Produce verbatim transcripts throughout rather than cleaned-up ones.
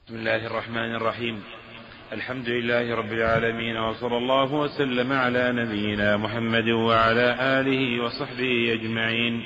بسم الله الرحمن الرحيم. الحمد لله رب العالمين، وصلى الله وسلم على نبينا محمد وعلى آله وصحبه أجمعين.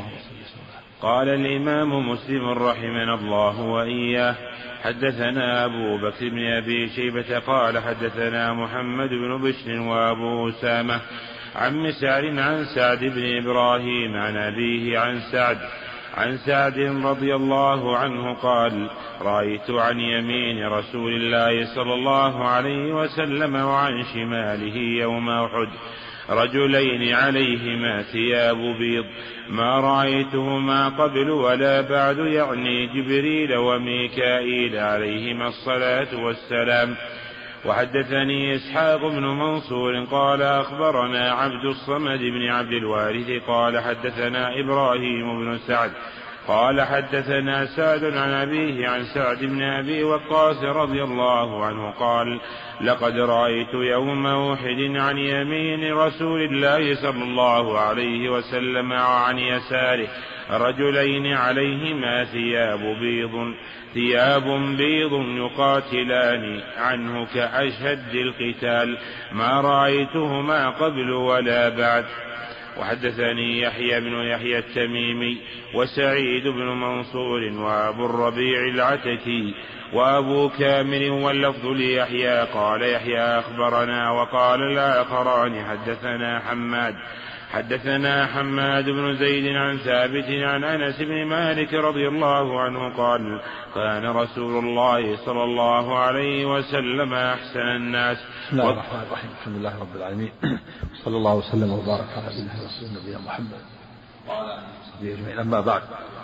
قال الإمام مسلم رحمنا الله وإياه: حدثنا أبو بكر بن أبي شيبة قال حدثنا محمد بن بشر وأبو أسامة عن مسعر عن سعد بن إبراهيم عن أبيه عن سعد عن سعد رضي الله عنه قال: رأيت عن يمين رسول الله صلى الله عليه وسلم وعن شماله يوم أحد رجلين عليهما ثياب بيض ما رأيتهما قبل ولا بعد، يعني جبريل وميكائيل عليهما الصلاة والسلام. وحدثني إسحاق بن منصور قال أخبرنا عبد الصمد بن عبد الوارث قال حدثنا إبراهيم بن سعد قال حدثنا سعد عن أبيه عن سعد بن أبي وقاص رضي الله عنه قال: لقد رأيت يوم أحد عن يمين رسول الله صلى الله عليه وسلم وعن يساره رجلين عليهما ثياب بيض ثياب بيض يقاتلان عنه كأشد القتال ما رأيتهما قبل ولا بعد. وحدثني يحيى بن يحيى التميمي وسعيد بن منصور وأبو الربيع العتكي وأبو كامل واللفظ ليحيى قال يحيى أخبرنا، وقال الآخران حدثنا حماد حدثنا حماد بن زيد عن ثابت عن أنس بن مالك رضي الله عنه قال: كان رسول الله صلى الله عليه وسلم أحسن الناس. بسم الله الرحمن الرحيم. الحمد لله رب العالمين، صلى الله وسلم وبارك على نبينا محمد وعلى آله وصحبه أجمعين. أما بعد،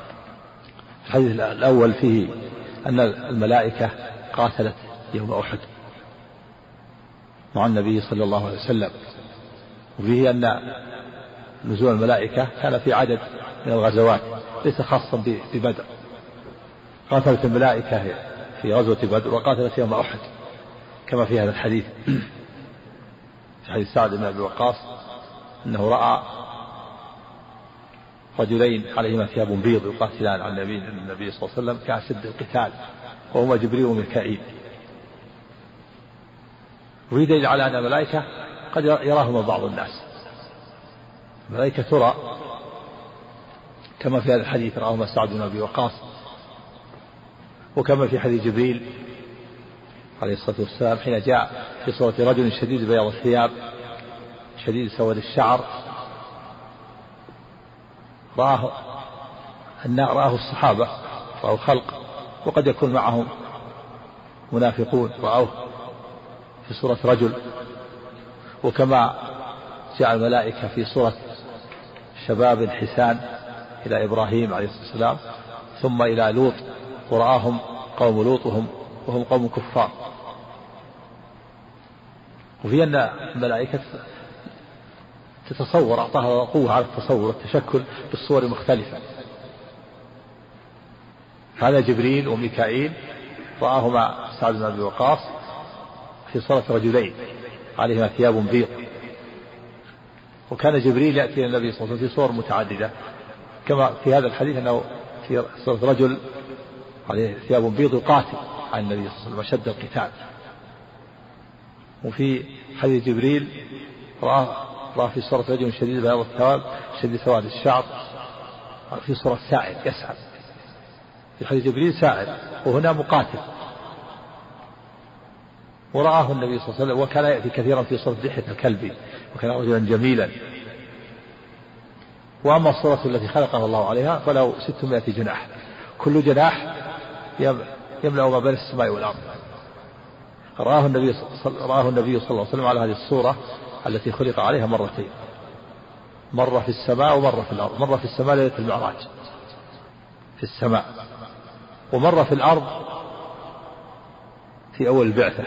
الحديث الأول فيه أن الملائكة قاتلت يوم أحد مع النبي صلى الله عليه وسلم، وفيه أن نزول الملائكة كان في عدد من الغزوات ليس خاصا ببدر. قاتلت الملائكة في غزوة بدر وقاتلت يوم أحد كما في هذا الحديث، في حديث سعد بن أبي وقاص أنه رأى رجلين عليهما ثياب بيض يقاتلان عن النبي النبي صلى الله عليه وسلم كأشد القتال وهما جبريل وميكائيل. وفي دليل على أن الملائكة قد يراهما بعض الناس. الملائكة ترى كما في هذا الحديث رآهما سعد بن أبي وقاص، وكما في حديث جبريل عليه الصلاة والسلام حين جاء في صورة رجل شديد بياض الثياب شديد سواد الشعر، رآه النار رآه الصحابة رآه خلق، وقد يكون معهم منافقون رآوه في صورة رجل. وكما جاء الملائكة في صورة شباب حسان إلى إبراهيم عليه الصلاة والسلام ثم إلى لوط، ورآهم قوم لوط وهم, وهم قوم كفار. وفي أن الملائكة تتصور، أعطاها قوة على التصور والتشكل بالصور مختلفة. هذا جبريل وميكائيل رآهما سعد بن أبي وقاص في صورة رجلين عليهما ثياب بيض، وكان جبريل يأتي إلى النبي صلى الله عليه وسلم في صور متعددة كما في هذا الحديث أنه في صورة رجل عليه ثياب بيض يقاتل عن النبي صلى الله عليه وسلم شد القتال. وفي حديث جبريل رأى رأى في صورة رجل شديد بياض الثياب شديد سواد الشعر في صورة سائل يسعى. في حديث جبريل سائل وهنا مقاتل. ورآه النبي صلى الله عليه وسلم وكان يأتي كثيرا في صورة دحية الكلبي، وكان رجلا جميلا. وأما الصورة التي خلقها الله عليها فله ستمائة جناح، كل جناح يملأ ما بين السماء والأرض. رآه النبي رآه النبي صلى الله عليه وسلم على هذه الصورة التي خلق عليها مرتين، مرة في السماء ومرة في الأرض. مرة في السماء ليلة المعراج في السماء، ومرة في الأرض في أول البعثة.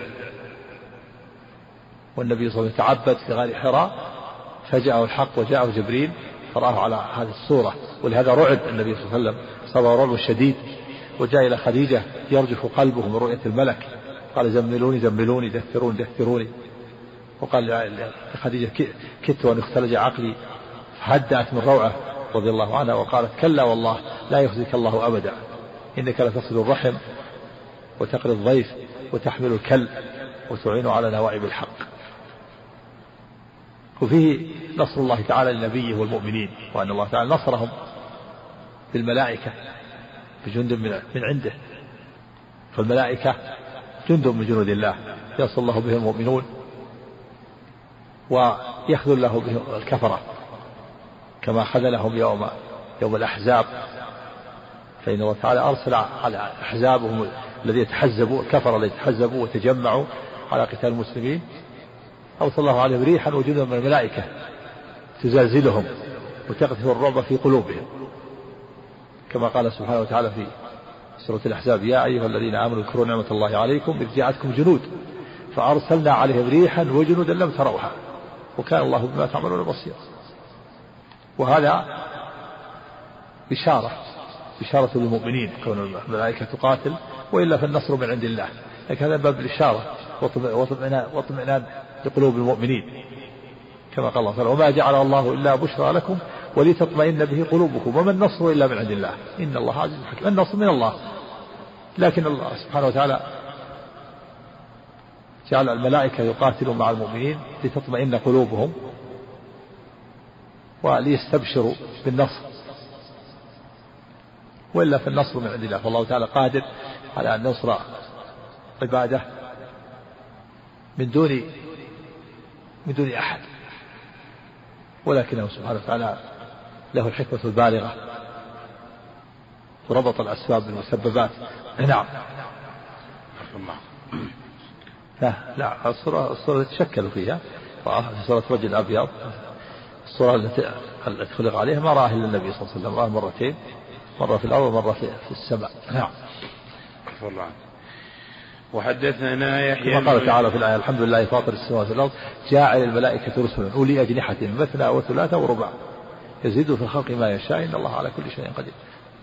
والنبي صلى الله عليه وسلم تعبد في غار حراء فجاءه الحق وجاءه جبريل فرآه على هذه الصورة، ولهذا رعب النبي صلى الله عليه وسلم، صار رعب شديد، وجاء إلى خديجة يرجف قلبه من رؤية الملك، قال: زملوني زملوني دثروني دثروني. وقال لخديجة: كدت وأن اختلج عقلي. فهدأت من روعه رضي الله عنها وقالت: كلا والله لا يخزيك الله أبدا، إنك لتصل الرحم وتقري الضيف وتحمل الكل وتعين على نوائب الحق. وفيه نصر الله تعالى لنبيه والمؤمنين، وأن الله تعالى نصرهم بالملائكة بجند من عنده، فالملائكة جند من جنود الله ينصر الله به المؤمنون ويخذل له به الكفرة كما خذلهم يوم يوم الأحزاب، فإن الله تعالى أرسل على أحزابهم الذين يتحزبوا الكفرة الذين يتحزبوا وتجمعوا على قتال المسلمين، أرسل الله عليهم ريحا وجندا من الملائكة تزلزلهم وتقذف الرعب في قلوبهم، كما قال سبحانه وتعالى في سورة الأحزاب: يا أيها الذين آمنوا اذكروا نعمة الله عليكم إذ جاءتكم جنود فأرسلنا عليهم ريحا وجنودا لم تروها وكان الله بما تعملون بصيرا. وهذا بشارة بشارة للمؤمنين كون الملائكة تقاتل، وإلا فالنصر من عند الله، لكن هذا باب الإشارة واطمئنان لقلوب المؤمنين، كما قال الله تعالى: وما جعل الله إلا بشرى لكم ولتطمئن به قلوبكم وما النصر إلا من عند الله إن الله عزيز حكيم. النصر من الله، لكن الله سبحانه وتعالى جعل الملائكة يقاتلوا مع المؤمنين لتطمئن قلوبهم وليستبشروا بالنصر، وإلا فالنصر من عند الله، فالله تعالى قادر على أن نصر عباده من دون من دون أحد، ولكنه سبحانه وتعالى له الحكمة البالغة وربط الأسباب بالمسببات. نعم. لا لا الصورة الصورة تشكلوا فيها في صورة رجل أبيض، الصورة التي التي خلق عليها ما رآها إلا النبي صلى الله عليه وسلم، رآها مرتين، مرة في الأرض ومرة في السماء. نعم. وحدثنا يحيى كما قال تعالى في الآية: الحمد لله فاطر السماوات والأرض جاعل الملائكة رسلا أولي أجنحة مثنى وثلاث ورباع يزيد في الخلق ما يشاء إن الله على كل شيء قدير.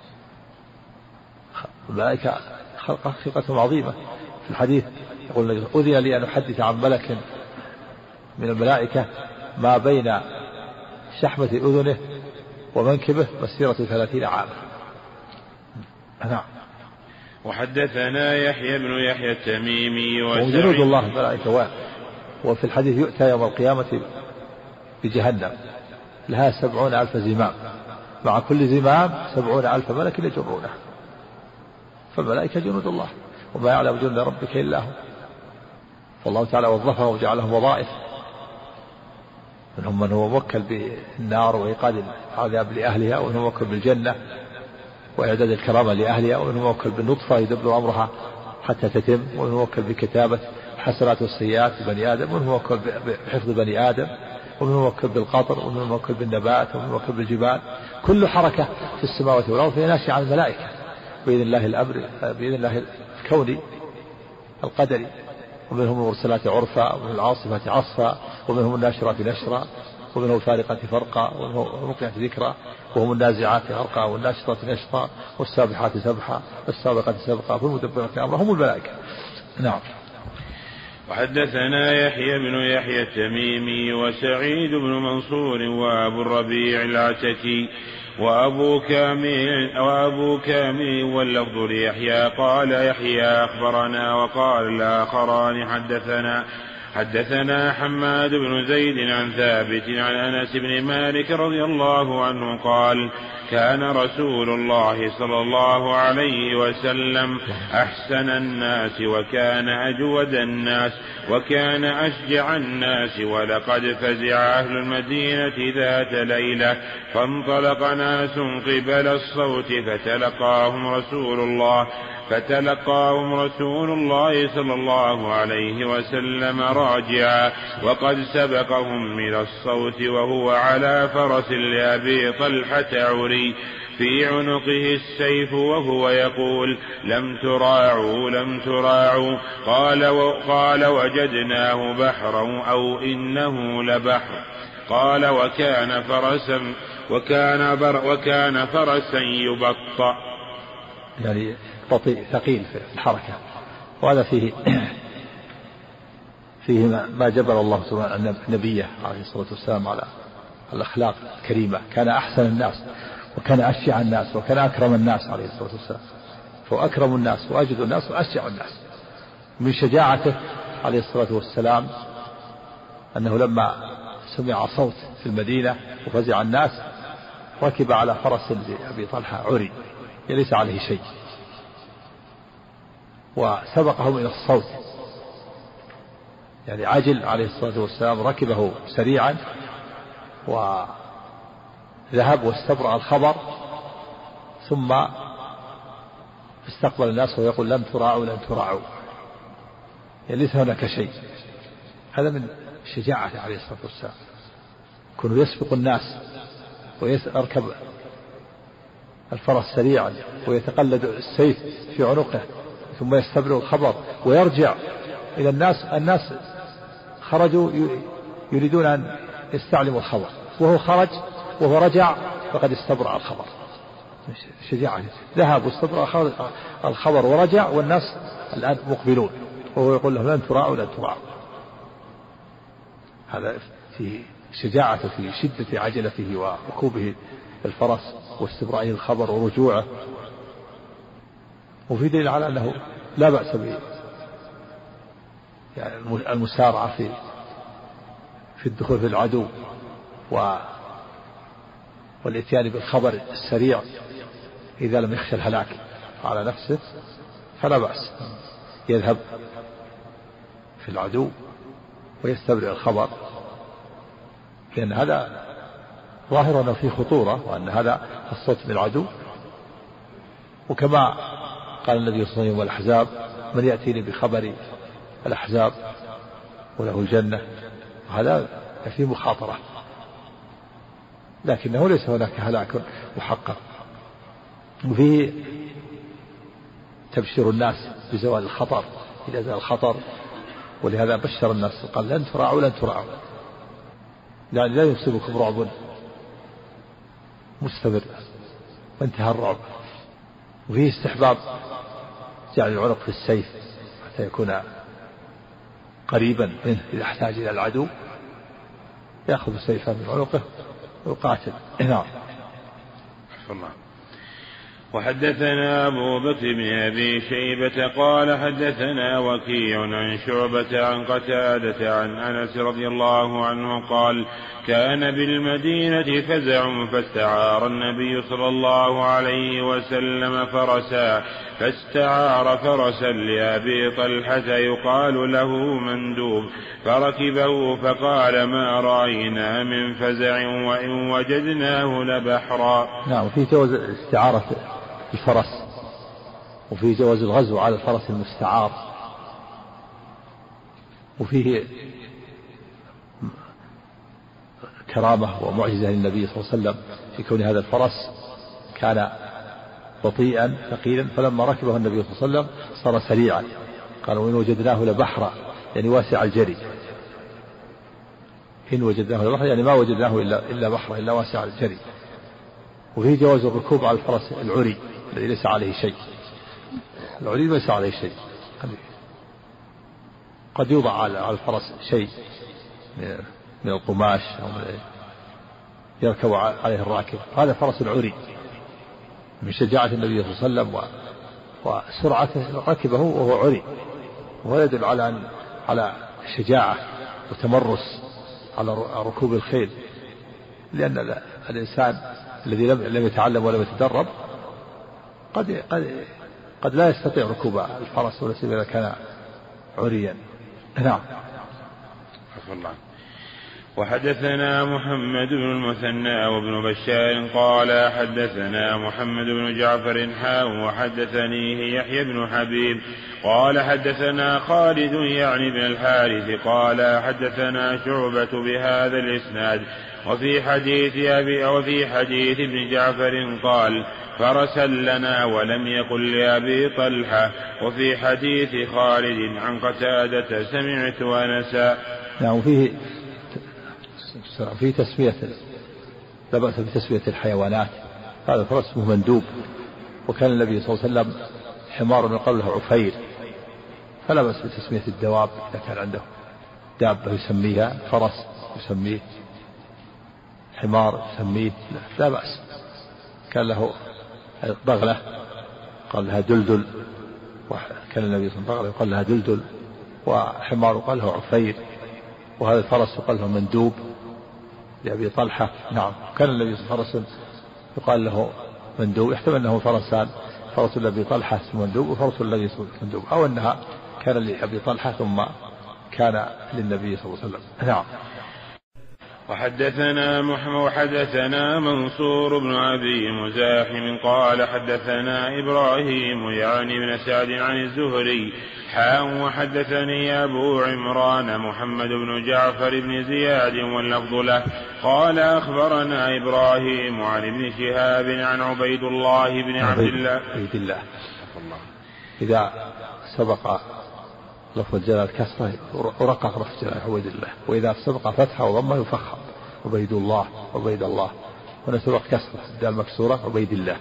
الملائكة خلقتهم عظيمة. في الحديث يقول: أذن لي أن أحدث عن ملك من الملائكة ما بين شحمة أذنه ومنكبه مسيرة ثلاثين عاما. نعم. وحدثنا يحيى بن يحيى التميمي وجنود الله الملائكة، وفي الحديث يؤتى يوم القيامة بجهنم لها سبعون ألف زمام مع كل زمام سبعون ألف ملك يجرونه، فالملائكة جنود الله وما يعلم جند ربك إلا هو، فالله تعالى وظفهم وجعلهم وظائف، منهم من هو موكل بالنار وإيقاد العذاب لأهلها، ومن هو موكل بالجنة وإعداد الكرامة لأهلها، ومن هو موكل بالنطفة يدبر أمرها حتى تتم، ومن هو موكل بكتابة الحسنات والسيئات لبني آدم، ومن هو موكل بحفظ بني آدم، ومن هو موكل بالقطر، ومن هو موكل بالنبات، ومن هو موكل بالجبال. كل حركة في السماوات والأرض هي ناشئة عن الملائكة بإذن الله الأمر، بإذن الله الكوني القدري، ومنهم المرسلات عرفا، ومن العاصفات عصفا، ومنهم الناشرات نشرا، ومنهم الفارقات فرقا، ومنهم الملقيات ذكرا، وهم النازعات غرقا، والناشطات نشطا، والسابحات سبحا، والسابقات سبقا، والمدبرات امرا، هم الملائكة. نعم. وحدثنا يحيى بن يحيى التميمي وسعيد بن منصور وابو الربيع العتكي وأبو كامل وأبو كامل واللفظ ليحيى قال يحيى أخبرنا، وقال الآخران حدثنا حدثنا حماد بن زيد عن ثابت عن أنس بن مالك رضي الله عنه قال: كان رسول الله صلى الله عليه وسلم أحسن الناس وكان أجود الناس وكان أشجع الناس، ولقد فزع أهل المدينة ذات ليلة فانطلق ناس قبل الصوت فتلقاهم رسول الله فتلقاهم رسول الله صلى الله عليه وسلم راجعا وقد سبقهم من الصوت وهو على فرس لأبي طلحة عري في عنقه السيف وهو يقول: لم تراعوا لم تراعوا. قال وقال وجدناه بحرا أو إنه لبحر. قال: وكان فرسا وكان بر وكان فرسا يبطأ، يعني بطيء ثقيل في الحركة. وهذا فيه فيه ما جبل الله سبحانه نبيه عليه الصلاة والسلام على الأخلاق الكريمة. كان أحسن الناس وكان أشجع الناس وكان أكرم الناس عليه الصلاة والسلام، فهو أكرم الناس وأجد الناس وأشجع الناس. من شجاعته عليه الصلاة والسلام أنه لما سمع صوت في المدينة وفزع الناس ركب على فرس لأبي طلحة عري ليس عليه شيء، وسبقهم إلى الصوت، يعني عجل عليه الصلاة والسلام، ركبه سريعا وذهب واستبرأ الخبر، ثم استقبل الناس ويقول لن تراعوا لن تراعوا، يعني ليس هناك شيء. هذا من شجاعته عليه الصلاة والسلام، كونه يسبق الناس ويركب الفرس سريعا ويتقلد السيف في عنقه ثم يستبرئ الخبر ويرجع إلى الناس. الناس خرجوا يريدون أن يستعلموا الخبر وهو خرج وهو رجع فقد استبرأ الخبر. شجاعة، ذهب واستبرأ الخبر ورجع والناس الآن مقبلون وهو يقول لهم لن تراعوا لن تراعوا. هذا في شجاعته في شدة عجلته وركوبه الفرس واستبرائه الخبر ورجوعه. وفي دليل على أنه لا بأس به يعني المسارعة في في الدخول في العدو و والإتيان بالخبر السريع إذا لم يخشى الهلاك على نفسه فلا بأس يذهب في العدو ويستبرئ الخبر، لأن هذا ظاهر أنه فيه خطورة وأن هذا الصوت من العدو. وكما قال النبي صلى الله عليه وسلم والأحزاب من يأتيني بخبر الأحزاب وله الجنة، هذا فيه مخاطرة لكنه ليس هناك هلاك محقق. وفيه تبشير الناس بزوال الخطر إذا زال الخطر، ولهذا بشر الناس قال لن تراعوا لن تراعوا، يعني لا يصيبكم رعب مستمر وانتهى الرعب. وفيه استحباب جعل العنق في السيف حتى يكون قريبا منه إذا احتاج إلى العدو يأخذ السيف من عنقه ويقاتل. نعم. وحدثنا أبو بكر بن أبي شيبة قال حدثنا وكيع عن شعبة عن قتادة عن أنس رضي الله عنه قال كان بالمدينة فزع فاستعار النبي صلى الله عليه وسلم فرسا فاستعار فرسا لأبي طلحة يقال له مندوب فركبه فقال ما رأينا من فزع وإن وجدناه لبحرا. نعم. في جواز استعارة الفرس وفي جواز الغزو على الفرس المستعار، وفيه كرامة ومعجزة للنبي صلى الله عليه وسلم في كون هذا الفرس كان بطيئا ثقيلا، فلما ركبه النبي صلى الله عليه وسلم صار سريعا. قالوا إن وجدناه لبحرا يعني واسع الجري، إن وجدناه لبحرا يعني ما وجدناه إلا, إلا بحرا إلا واسع الجري. وفيه جواز الركوب على الفرس العري الذي ليس عليه شيء، العري ليس عليه شيء، قد يوضع على الفرس شيء من القماش أو من يركب عليه الراكب، هذا فرس العري. من شجاعة النبي صلى الله عليه وسلم وسرعته ركبه وهو عري، وهو يدل على على شجاعة وتمرس على ركوب الخيل، لأن الإنسان الذي لم يتعلم ولم يتدرب قد قد قد لا يستطيع ركوب الفرس ولا سيما إذا كان عريا. نعم. وحدثنا محمد بن المثنى وابن بشار قال حدثنا محمد بن جعفر حاء وحدثنيه يحيى بن حبيب قال حدثنا خالد يعني بن الحارث قال حدثنا شعبة بهذا الإسناد. وفي حديث أبي وفي حديث ابن جعفر قال فرسا لنا ولم يقل لأبي طلحة. وفي حديث خالد عن قتادة سمعت أنسا. نعم. فيه في تسمية لا بأس بتسمية الحيوانات، هذا فرس اسمه مندوب، وكان النبي صلى الله عليه وسلم حمار يقال له عفير، فلا بأس بتسمية الدواب إذا كان عنده دابة يسميها فرس يسميه حمار يسميه لا بأس. كان له بغلة قال لها دلدل، وكان النبي صلى الله عليه وسلم يقال لها دلدل، وحمار قال له عفير، وهذا الفرس يقال له مندوب لأبي طلحة. نعم. كان النبي صلى الله عليه وسلم يقال له مندوب، يحتمل أنه فرسان، فرس لأبي طلحة اسمه مندوب، وفرس الذي اسمه مندوب، أو أنها كان لأبي طلحة ثم كان للنبي صلى الله عليه وسلم. نعم. وحدثنا محمد وحدثنا منصور بن أبي مزاحم قال حدثنا إبراهيم يعني بن سعد عن الزهري حاء وحدثني أبو عمران محمد بن جعفر بن زياد واللفظ له قال أخبرنا إبراهيم عن ابن شهاب عن عبيد الله بن عبد الله. عبيد الله إذا سبق لفظ الجلال كسره ورقق لفظ الجلال عبيد الله، وإذا سبق فتحه وضمه يفخم عبيد الله عبيد الله، هنا سبق كسره الدال مكسورة عبيد الله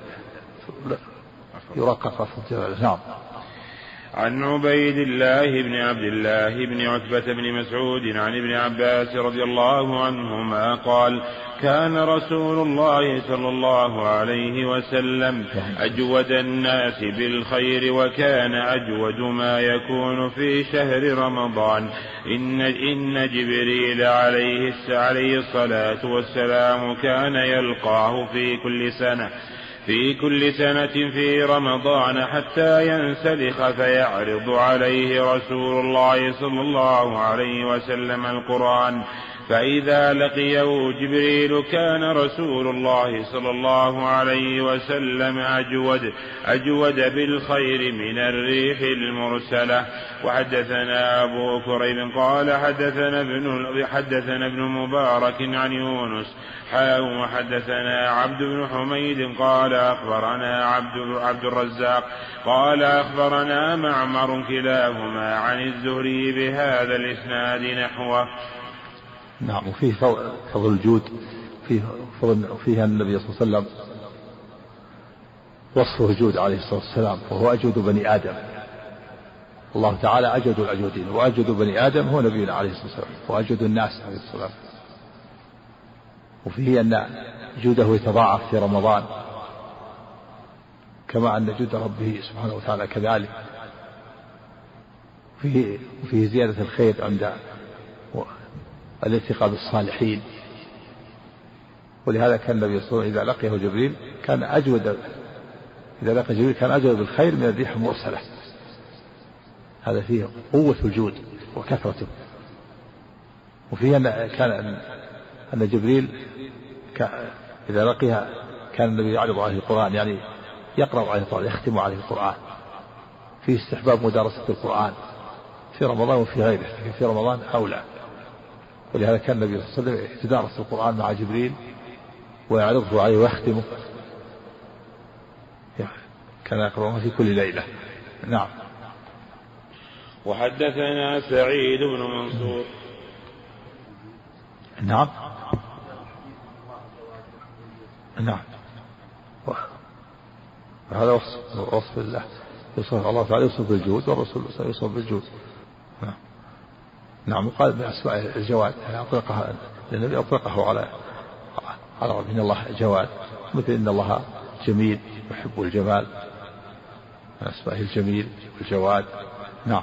يرقق لفظ الجلال. نعم. عن عبيد الله بن عبد الله بن عتبة بن مسعود عن ابن عباس رضي الله عنهما قال كان رسول الله صلى الله عليه وسلم أجود الناس بالخير، وكان أجود ما يكون في شهر رمضان إن, إن جبريل عليه الصلاة والسلام كان يلقاه في كل سنة في كل سنة في رمضان حتى ينسلخ فيعرض عليه رسول الله صلى الله عليه وسلم القرآن، فإذا لقيه جبريل كان رسول الله صلى الله عليه وسلم أجود أجود بالخير من الريح المرسلة. وحدثنا أبو كريب قال حدثنا ابن حدثنا ابن مبارك عن يونس حاء وحدثنا عبد بن حميد قال أخبرنا عبد, عبد الرزاق قال أخبرنا معمر كلاهما عن الزهري بهذا الإسناد نحوه. نعم. وفيه فضل الجود، فيه فضل فيها النبي صلى الله عليه وسلم وصفه الجود عليه الصلاة والسلام، وهو أجود بني آدم. الله تعالى أجود الأجودين، وأجود بني آدم هو نبينا عليه الصلاة والسلام، وأجود الناس عليه الصلاة والسلام. وفيه أن جوده يتضاعف في رمضان كما أن جود ربه سبحانه وتعالى كذلك. فيه, فيه زيادة الخير عند الالتقاء بالصالحين، ولهذا كان النبي صلى الله عليه وسلم إذا لقيه جبريل كان أجود إذا لقي جبريل كان أجود بالخير من الريح المرسلة. هذا فيه قوة الجود وكثرته. وفيه أن كان أن جبريل إذا لقيها كان النبي يعرض عليه القرآن، يعني يقرأ عليه القرآن، يختم عليه القرآن. فيه استحباب مدارسة القرآن في رمضان وفي غيره، في رمضان أولى. ولهذا كان النبي صلى الله عليه وسلم يتدارس القرآن مع جبريل ويعرضه عليه ويختمه، كان يقرأه في كل ليلة. نعم. وحدثنا سعيد بن منصور. نعم. نعم. هذا وصف وصف الله، يوصف الله تعالى يوصف بالجود، والرسول يوصف بالجود. نعم. نعم. قال من أسماء الجواد أطلقها النبي، أطلقه على على رب إن الله جواد، مثل إن الله جميل يحب الجمال، من أسمائه الجميل والجواد. نعم.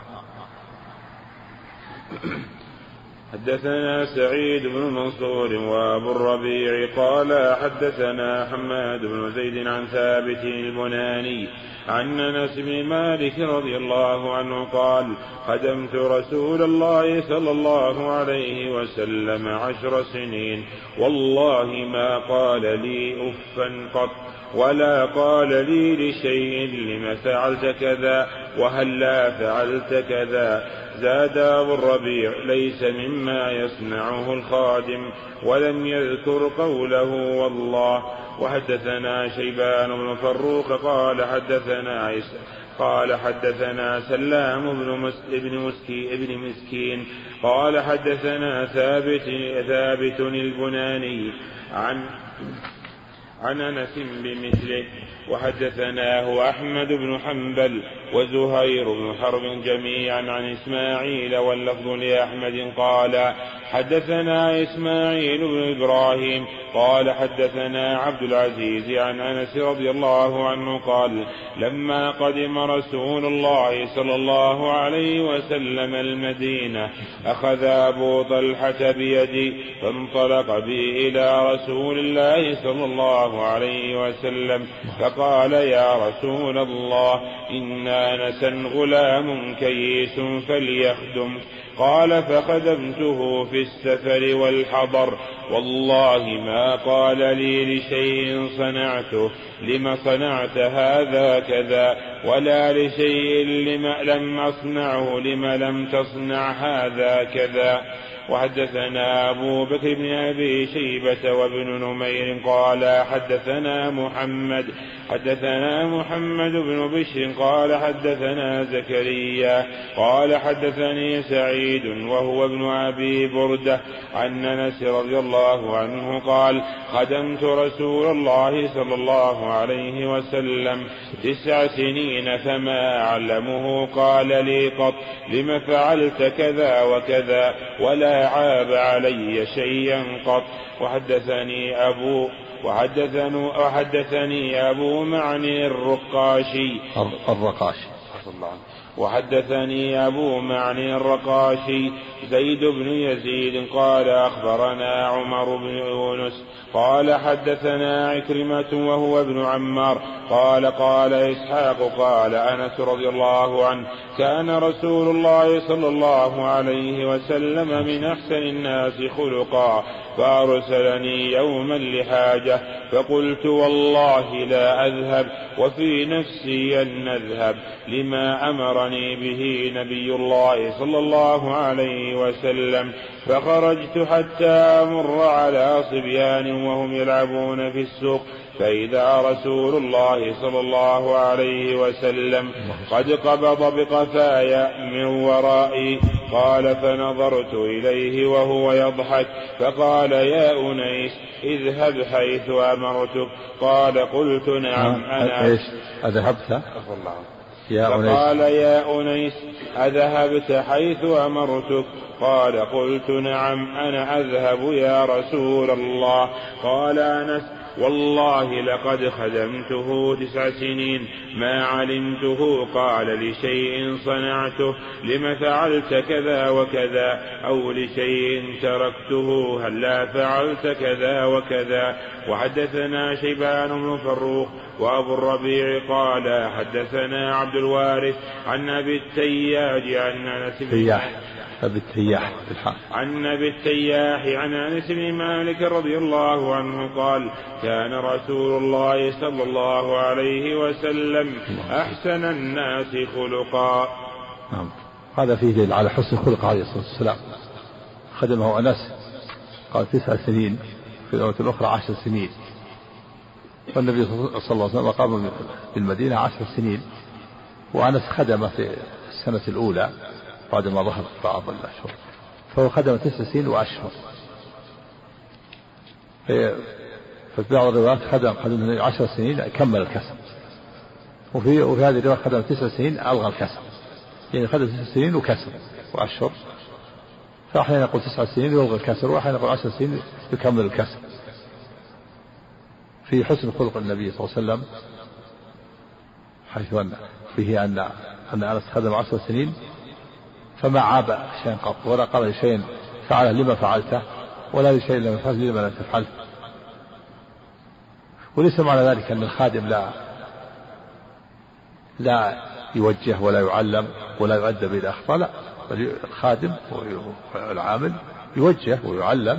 حدثنا سعيد بن منصور وابو الربيع قال حدثنا حماد بن زيد عن ثابت البناني عن انس بن مالك رضي الله عنه قال خدمت رسول الله صلى الله عليه وسلم عشر سنين والله ما قال لي أفا قط ولا قال لي لشيء لم فعلت كذا وهلا فعلت كذا. زاد أبو الربيع ليس مما يصنعه الخادم ولم يذكر قوله والله. وحدثنا شيبان بن فروخ قال حدثنا عيسى قال حدثنا سلام بن ابن مسكين ابن مسكين قال حدثنا ثابت ثابت البناني عن عن أنس بمثله. وحدثناه أحمد بن حنبل وزهير بن حرب جميعا عن إسماعيل واللفظ لأحمد قال حدثنا إسماعيل بن إبراهيم قال حدثنا عبد العزيز عن أنس رضي الله عنه قال لما قدم رسول الله صلى الله عليه وسلم المدينة أخذ أبو طلحة بيدي فانطلق بي إلى رسول الله صلى الله عليه وسلم فقال يا رسول الله إن أنسا غلام كيس فليخدم. قال فخدمته في السفر والحضر والله ما قال لي لشيء صنعته لم صنعت هذا كذا ولا لشيء لم لم أصنعه لم لم تصنع هذا كذا. وحدثنا أبو بكر بن أبي شيبة وابن نمير قال حدثنا محمد حدثنا محمد بن بشر قال حدثنا زكريا قال حدثني سعيد وهو ابن أبي بردة عن أنس رضي الله عنه قال خدمت رسول الله صلى الله عليه وسلم تسع سنين فما أعلمه قال لي قط لم فعلت كذا وكذا ولا عاب علي شيئا قط. وحدثني أبو وحدثني, وحدثني أبو معني الرقاشي الرقاشي وحدثني أبو معني الرقاشي زيد بن يزيد قال أخبرنا عمر بن يونس قال حدثنا عكرمة وهو ابن عمار قال قال إسحاق قال أنس رضي الله عنه كان رسول الله صلى الله عليه وسلم من أحسن الناس خلقا فأرسلني يوما لحاجة فقلت والله لا أذهب وفي نفسي أن أذهب لما أمرني به نبي الله صلى الله عليه وسلم فخرجت حتى أمر على صبيان وهم يلعبون في السوق فإذا رسول الله صلى الله عليه وسلم قد قبض بقفايا من ورائي قال فنظرت إليه وهو يضحك فقال يا أنيس اذهب حيث أمرتك قال قلت نعم أنا أذهبت يا أنيس فقال يا أنيس أذهبت حيث أمرتك قال قلت نعم أنا أذهب يا رسول الله. قال أنس والله لقد خدمته تسع سنين ما علمته قال لشيء صنعته لم فعلت كذا وكذا أو لشيء تركته هل لا فعلت كذا وكذا. وحدثنا شيبان بن فروخ وأبو الربيع قال حدثنا عبد الوارث عن أبي التياج عن أنس بن أبي التياح عن أبي التياح عن أنس بن مالك رضي الله عنه قال كان رسول الله صلى الله عليه وسلم أحسن الناس خلقا. نعم. هذا فيه دليل على حسن خلق عليه الصلاة والسلام. خدمه أنس قال تسع سنين في الأمة الأخرى عشر سنين والنبي صلى الله عليه وسلم قام بالمدينة عشر سنين وأنس خدم في السنة الأولى بعد ما ظهر بعض الأشهر فهو خدم تسع سنين وأشهر. في بعض الروايات خدم خدم عشر سنين كمل الكسب وفي وفي هذه الرواية خدم تسع سنين ألغى الكسب يعني خدم تسع سنين وكسر وأشهر فأحيانا يقول تسع سنين يلغى الكسر وأحيانا يقول عشر سنين يكمل الكسب. في حسن خلق النبي صلى الله عليه وسلم حيث أن فيه أن أن أنس خدم عشر سنين فما عاب شيئا قط ولا قال لشيء فعله لما فعلته ولا لشيء لما فعلته لما لم تفعله. وليس معنى ذلك أن الخادم لا لا يوجه ولا يعلم ولا يؤدب إلى أخطاء لا بل الخادم والعامل يوجه ويعلم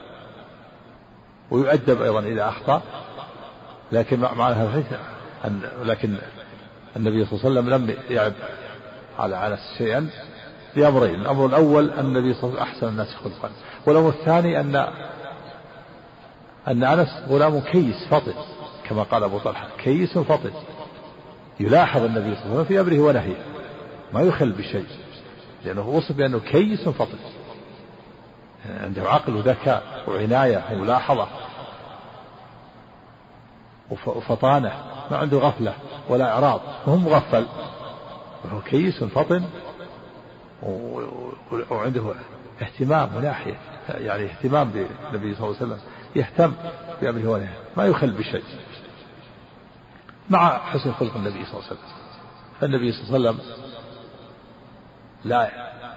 ويؤدب أيضا إذا أخطأ. لكن معنى هذا الحديث أن لكن النبي صلى الله عليه وسلم لم يعب على أنس شيئا لأمرين. الأمر الأول أن النبي صلى الله عليه وسلم أحسن الناس خلقا والأمر الثاني أن أن أنس غلام كيس فطن كما قال أبو طلحة كيس فطن يلاحظ النبي صلى الله عليه وسلم في أمره ونهيه ما يخل بشيء لأنه وصف بأنه كيس فطن عنده عقل وذكاء وعناية وملاحظة وفطانة، ما عنده غفلة ولا إعراض، وهم مغفل، وهو كيس فطن وعنده اهتمام وناحية، يعني اهتمام بالنبي صلى الله عليه وسلم، يهتم بأمره ونهيه، ما يخل بشيء، مع حسن خلق النبي صلى الله عليه وسلم. فالنبي صلى الله عليه وسلم لا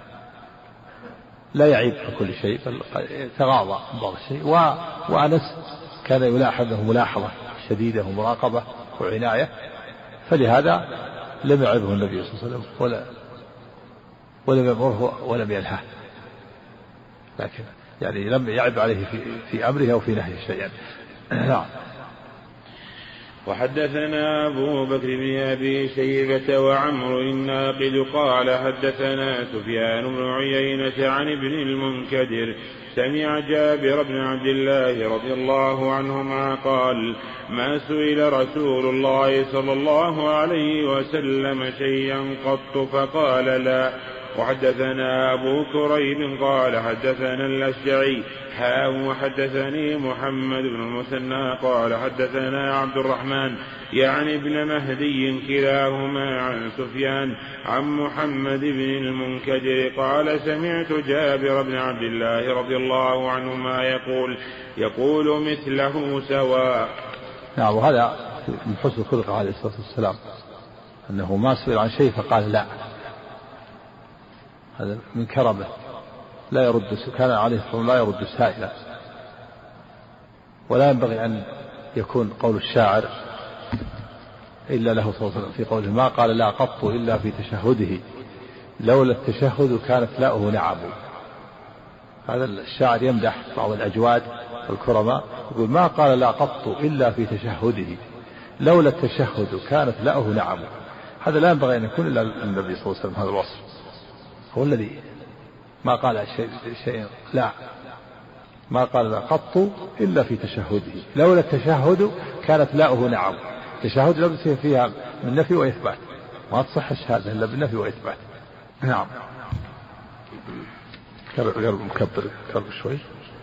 لا يعيب في كل شيء، بل تغاضى عن بعض الشيء. وأنس كان يلاحظ له ملاحظة شديدة ومراقبة وعناية، فلهذا لم يعبه النبي صلى الله عليه وسلم ولا ولم يأمره ولم ينهه، لكن يعني لم يعب عليه في, في أمره أو في نهيه شيئا. نعم. وحدثنا أبو بكر بن أبي شيبة وعمرو الناقد قال حدثنا سفيان بن عيينة عن ابن المنكدر سمع جابر بن عبد الله رضي الله عنهما قال ما سئل رسول الله صلى الله عليه وسلم شيئا قط فقال لا. وحدثنا أبو كريب قال حدثنا الأشجعي حاء وحدثني محمد بن المثنى قال حدثنا عبد الرحمن يعني ابن مهدي كلاهما عن سفيان عن محمد بن المنكدر قال سمعت جابر بن عبد الله رضي الله عنهما يقول يقول مثله سواء. نعم. وهذا من حسن خلقه عليه الصلاة والسلام أنه ما سئل عن شيء فقال لا، هذا من كرمه، لا يرد، كان عليه الصلاة لا يرد سائلا. ولا ينبغي أن يكون قول الشاعر إلا له صلى الله عليه وسلم في قوله ما قال لا قط إلا في تشهده لولا التشهد كانت لاؤه نعم. هذا الشاعر يمدح بعض الأجواد الكرماء يقول ما قال لا قط إلا في تشهده لولا التشهد كانت لاؤه نعم. هذا لا ينبغي أن يكون إلا النبي صلى الله عليه وسلم، هذا الوصف هو الذي ما قال شيء, شيء لا ما قال لا قط إلا في تشهده لولا التشهد كانت لاؤه نعم. التشهد لابد فيها من نفي وإثبات، ما تصح الشهادة إلا بالنفي وإثبات. نعم. قرب مكبر قرب شوي.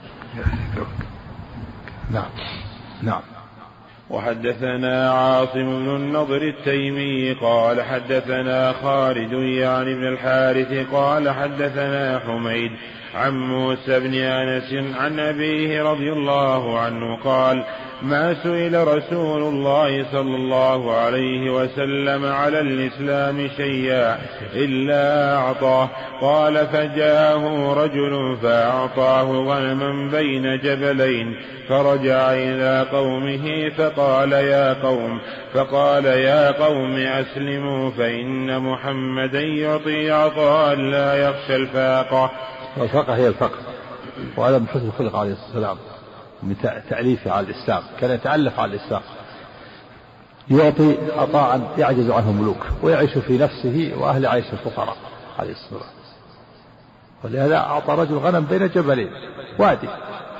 نعم. نعم. وحدثنا عاصم بن النضر التيمي قال حدثنا خالد يعني بن الحارث قال حدثنا حميد عن موسى بن أنس عن أبيه رضي الله عنه قال ما سئل رسول الله صلى الله عليه وسلم على الإسلام شيئا إلا أعطاه. قال فجاءه رجل فأعطاه غنما بين جبلين فرجع إلى قومه فقال يا قوم فقال يا قوم أسلموا فإن محمدا يعطي عطاء لا يخشى الفاقة. الفاقة هي الفقر، وهذا من حسن خلق عليه الصلاة والسلام من تأليفه على الإسلام، كان يتألف على الإسلام، يعطي عطاء يعجز عنه ملوك ويعيش في نفسه وأهل عيش الفقراء عليه الصلاة والسلام. ولهذا أعطى رجل غنم بين جبلين، وادي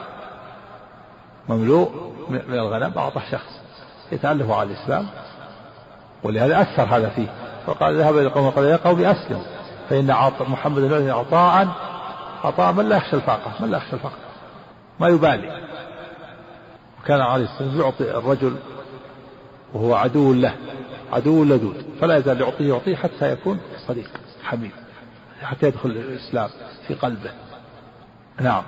مملوء من الغنم أعطى شخص يتألف على الإسلام، ولهذا أثر هذا فيه، فقال ذهب إلى القوم وقال يا قوم أسلموا فإن محمد يعطي عطاء عطاء من لا يخشى الفاقة، من لا يخشى الفقر، ما يبالي. وكان عليه السلام يعطي الرجل وهو عدو له، عدو لدود، فلا يزال يعطيه يعطيه حتى يكون صديق حميد، حتى يدخل الإسلام في قلبه. نعم.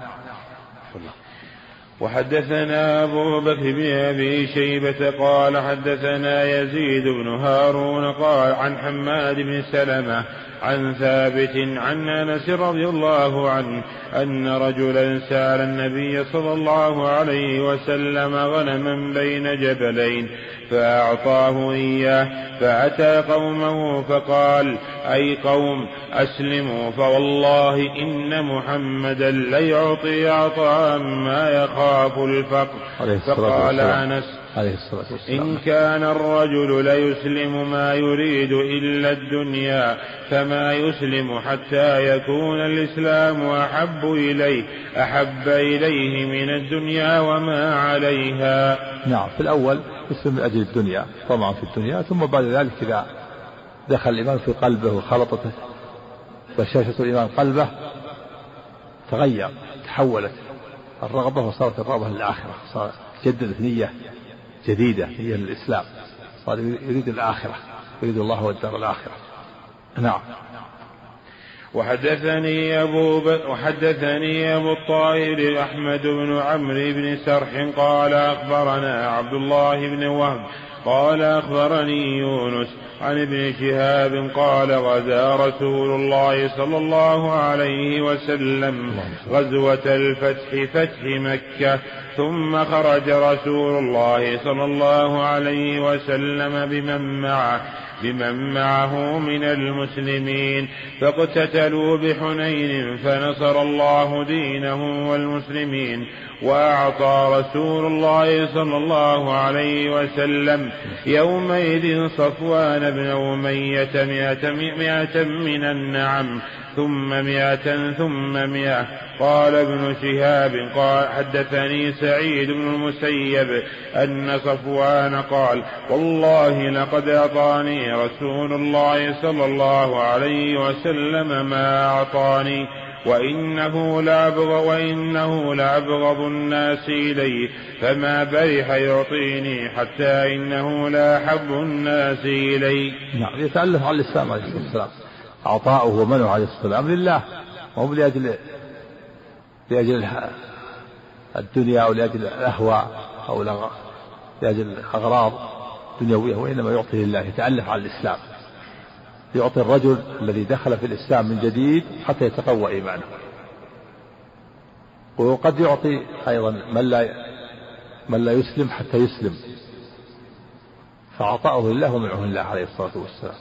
وحدثنا أبو بكر بن أبي شيبة قال حدثنا يزيد بن هارون قال عن حماد بن سلمة عن ثابت عن أنس رضي الله عنه أن رجلا سأل النبي صلى الله عليه وسلم غنما بين جبلين فأعطاه إياه، فأتى قومه فقال أي قوم أسلموا فوالله إن محمدا ليعطي عطاء ما يخاف الفقر. فقال أنس إن كان الرجل ليسلم ما يريد إلا الدنيا فما يسلم حتى يكون الإسلام أحب إليه أحب إليه من الدنيا وما عليها. نعم. في الأول يسلم من أجل الدنيا طبعا في الدنيا، ثم بعد ذلك إذا دخل الإيمان في قلبه وخلطت بشاشة الإيمان قلبه تغير، تحولت الرغبة وصارت الرغبة للآخرة، صار جددت نية جديدة هي الإسلام، صار يريد الآخرة، يريد الله والدار الآخرة. نعم. وحدثني أبو, ب... وحدثني أبو الطاهر أحمد بن عمرو بن سرح قال أخبرنا عبد الله بن وهب قال أخبرني يونس عن ابن شهاب قال غزا رسول الله صلى الله عليه وسلم غزوة الفتح فتح مكة، ثم خرج رسول الله صلى الله عليه وسلم بمن معه بمن معه من المسلمين، فاقتتلوا بحنين فنصر الله دينه والمسلمين، وأعطى رسول الله صلى الله عليه وسلم يومئذ صفوان بن أمية مئة, مئة من النعم ثم مئة ثم مئة. قال ابن شهاب قال حدثني سعيد بن المسيب أن صفوان قال والله لقد أعطاني رسول الله صلى الله عليه وسلم ما أعطاني، وإنه لأبغض, وإنه لأبغض الناس إليه، فما برح يعطيني حتى إنه لأحب الناس إلي. نعم. يتألف على الإسلام عليه الصلاة والسلام، أعطاؤه ومنه عليه الصلاة والسلام لله، وهم لأجل لأجل الدنيا أو لأجل الأهواء أو لأجل الأغراض دنيوية، وإنما يعطي لله، يتألف على الإسلام، يعطي الرجل الذي دخل في الإسلام من جديد حتى يتقوى إيمانه، وقد يعطي أيضا من لا من لا يسلم حتى يسلم، فعطاؤه لله ومنعه لله عليه الصلاة والسلام.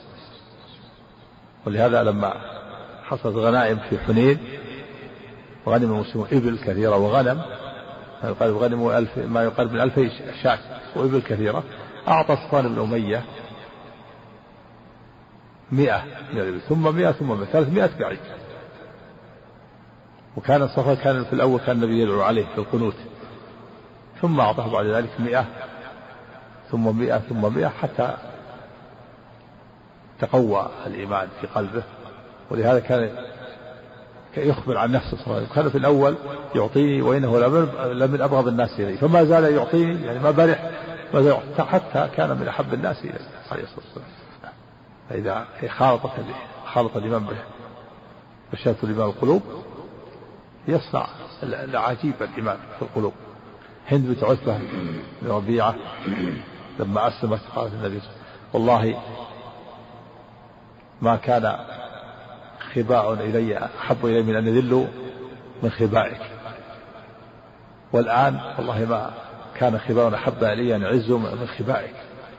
ولهذا لما حصلت غنائم في حنين وغنم المسلمون إبل كثيرة وغنم ما يقارب غنم ألف ما يقارب من ألفي شاة وإبل كثيرة، أعطى صفوان بن أمية مئة من الإبل ثم مئة ثم مئة ثلاثمائة بعيد. وكان صفوان كان في الأول كان النبي يدعو عليه في القنوت، ثم أعطاه بعد ذلك مئة ثم مئة ثم مئة حتى تقوى الإيمان في قلبه. ولهذا كان يخبر عن نفسه صلى الله عليه وسلم، كان في الأول يعطيني وإنه لمن أبغض الناس إليه، فما زال يعطيني يعني ما برح حتى كان من أحب الناس إليه عليه الصلاة والسلام. فإذا خالطت خالط الإيمان بشرة الإيمان القلوب يصنع العجيب الإيمان في القلوب. هند بنت عتبة بن ربيعة لما أسلمت قالت النبي والله ما كان خباء إلي أحب إلي من أن يذلوا من خبائك، والآن والله ما كان خباء أحب إلي أن يعزوا من خبائك.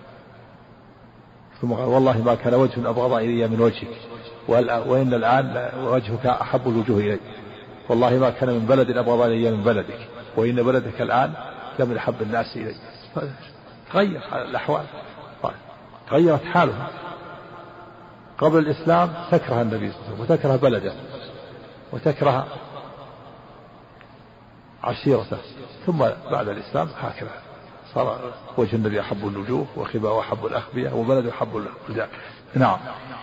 ثم قال والله ما كان وجه أبغض إلي من وجهك، وإن الآن وجهك أحب الوجوه إلي، والله ما كان من بلد أبغض إلي من بلدك، وإن بلدك الآن لمن أحب الناس إلي. تغير الأحوال، تغيرت حالها. قبل الإسلام تكره النبي صلى الله عليه وسلم وتكره بلده وتكره عشيرته، ثم بعد الإسلام هكذا صار وجه النبي أحب الوجوه وخباء أحب الأخبية وبلده أحب الرجال. نعم.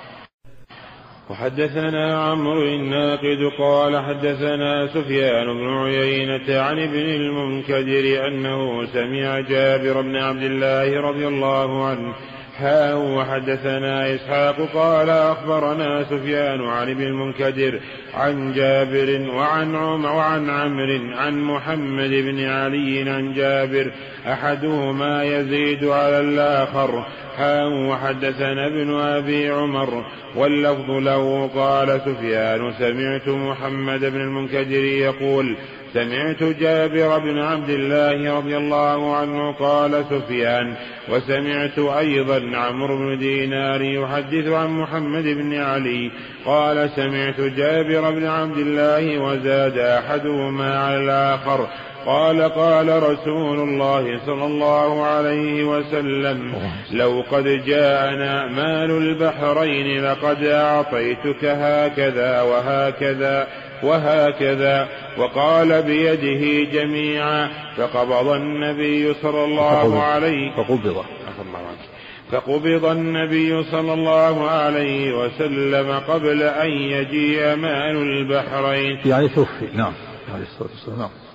وحدثنا عمرو الناقد قال حدثنا سفيان بن عيينة عن ابن المنكدر أنه سمع جابر بن عبد الله رضي الله عنه حا وحدثنا إسحاق قال أخبرنا سفيان عن ابن المنكدر عن جابر وعن عمر وعن عمرو عن محمد بن علي عن جابر أحدهما يزيد على الآخر. حا وحدثنا ابن أبي عمر واللفظ له قال سفيان سمعت محمد بن المنكدر يقول سمعت جابر بن عبد الله رضي الله عنه قال سفيان وسمعت أيضا عمرو بن دينار يحدث عن محمد بن علي قال سمعت جابر بن عبد الله وزاد أحدهما على الآخر قال قال رسول الله صلى الله عليه وسلم لو قد جاءنا مال البحرين لقد أعطيتك هكذا وهكذا وهكذا، وقال بيده جميعا، فقبض النبي صلى الله عليه فقبض فقبض النبي صلى الله عليه وسلم قبل أن يجيء مال البحرين يعني توفي. نعم عليه الصلاة والسلام.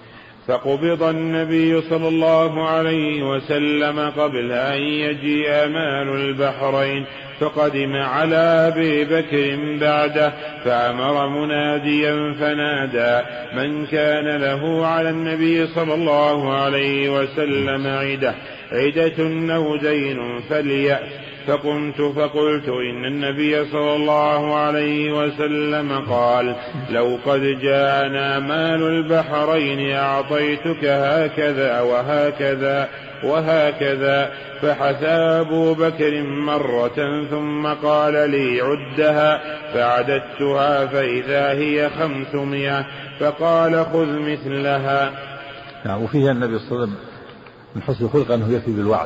فقبض النبي صلى الله عليه وسلم قبل أن يجيء مال البحرين، فقدم على أبي بكر بعده فأمر مناديا فنادى: من كان له على النبي صلى الله عليه وسلم عدة عدة أو دين فليأت. فقمت فقلت: إن النبي صلى الله عليه وسلم قال: لو قد جاءنا مال البحرين أعطيتك هكذا وهكذا وهكذا. فحثى أبو بكر مرة ثم قال لي: عدها. فعددتها فإذا هي خمسمائة، فقال: خذ مثلها. نعم. وفيه النبي صلى الله عليه وسلم من حسن الخلق أنه يفي بالوعد،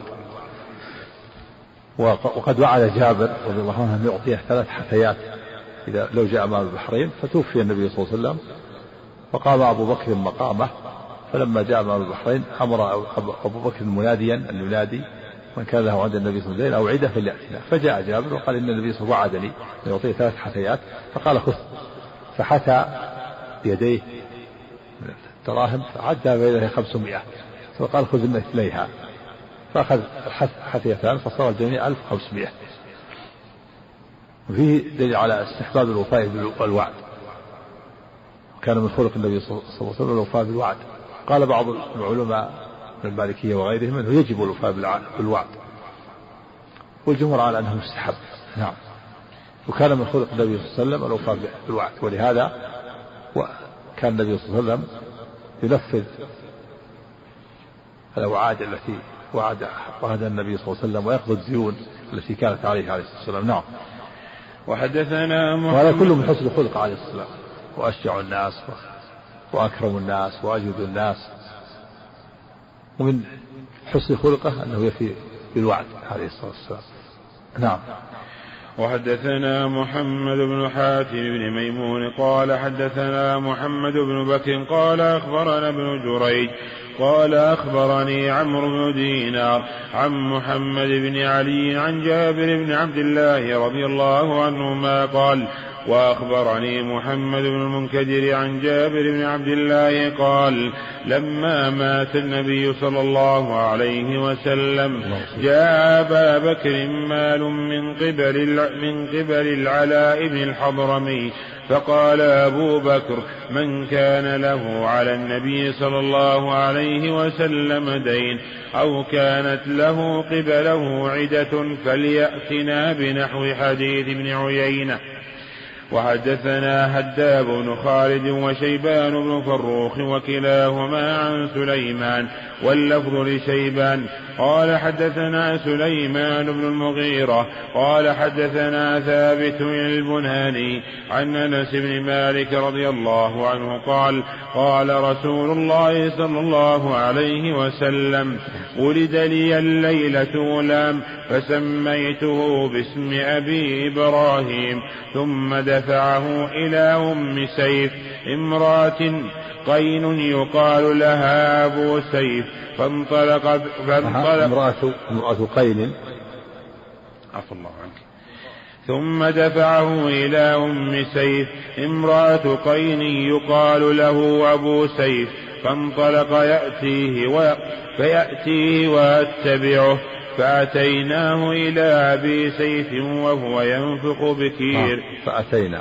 وقد وعد جابر رضي الله عنه أن يعطيه ثلاث حثيات إذا لو جاء مال البحرين، فتوفي النبي صلى الله عليه وسلم وقام أبو بكر مقامه. فلما جاء مال البحرين أمر أبو بكر مناديا أن ينادي: من كان له عند النبي صلى الله عليه وسلم أو عدة فليأتنا. فجاء جابر وقال: إن النبي صلى الله عليه وسلم وعدني أن يعطيه ثلاث حثيات. فقال: خذ. فحثى بيديه دراهم فعدها بيده خمسمائة، فقال: خذ مثليها. فأخذ حثيتان فصار الجميع ألف وخمسمائة. وفيه دليل على استحباب الوفاء بالوعد، كان من خلق النبي صلى الله عليه وسلم الوفاء بالوعد. قال بعض العلماء من المالكية وغيرهم أنه يجب الوفاء بالوعد، والجمهور على أنه مستحب. نعم. وكان من خلق النبي صلى الله عليه وسلم الوفاء بالوعد، ولهذا كان النبي صلى الله عليه وسلم ينفذ الأوعاد التي وعد وعد النبي صلى الله عليه وسلم، ويقضي الديون التي كانت عليه عليه الصلاة والسلام. نعم. وحدثنا وهذا كله من حسن الخلق عليه الصلاة والسلام، وأشجع الناس وأكرم الناس وأجود الناس. ومن حسن خلقه أنه يفي بالوعد عليه الصلاة والسلام. نعم. وحدثنا محمد بن حاتم بن ميمون قال حدثنا محمد بن بكر قال أخبرنا ابن جريج قال أخبرني عمرو بن دينار عن محمد بن علي عن جابر بن عبد الله رضي الله عنهما قال: وأخبرني محمد بن المنكدر عن جابر بن عبد الله قال: لما مات النبي صلى الله عليه وسلم جاء أبا بكر مال من قبل من قبل العلاء بن الحضرمي، فقال أبو بكر: من كان له على النبي صلى الله عليه وسلم دين أو كانت له قبله عدة فليأتنا بنحو حديث ابن عيينة. وحدثنا هداب بن خالد وشيبان بن فروخ وكلاهما عن سليمان واللفظ لشيبان قال حدثنا سليمان بن المغيرة قال حدثنا ثابت البناني عن أنس بن مالك رضي الله عنه قال: قال رسول الله صلى الله عليه وسلم: ولد لي الليلة غلام فسميته باسم أبي إبراهيم، ثم دفعه إلى أم سيف امرأة قين يقال لها أبو سيف، فانطلق فانطلق امرأة امرأة قين عفى الله عنك ثم دفعه إلى أم سيف امرأة قين يقال له أبو سيف، فانطلق يأتيه و... فيأتيه وأتبعه، فأتيناه إلى أبي سيف وهو ينفخ بكير فأتينا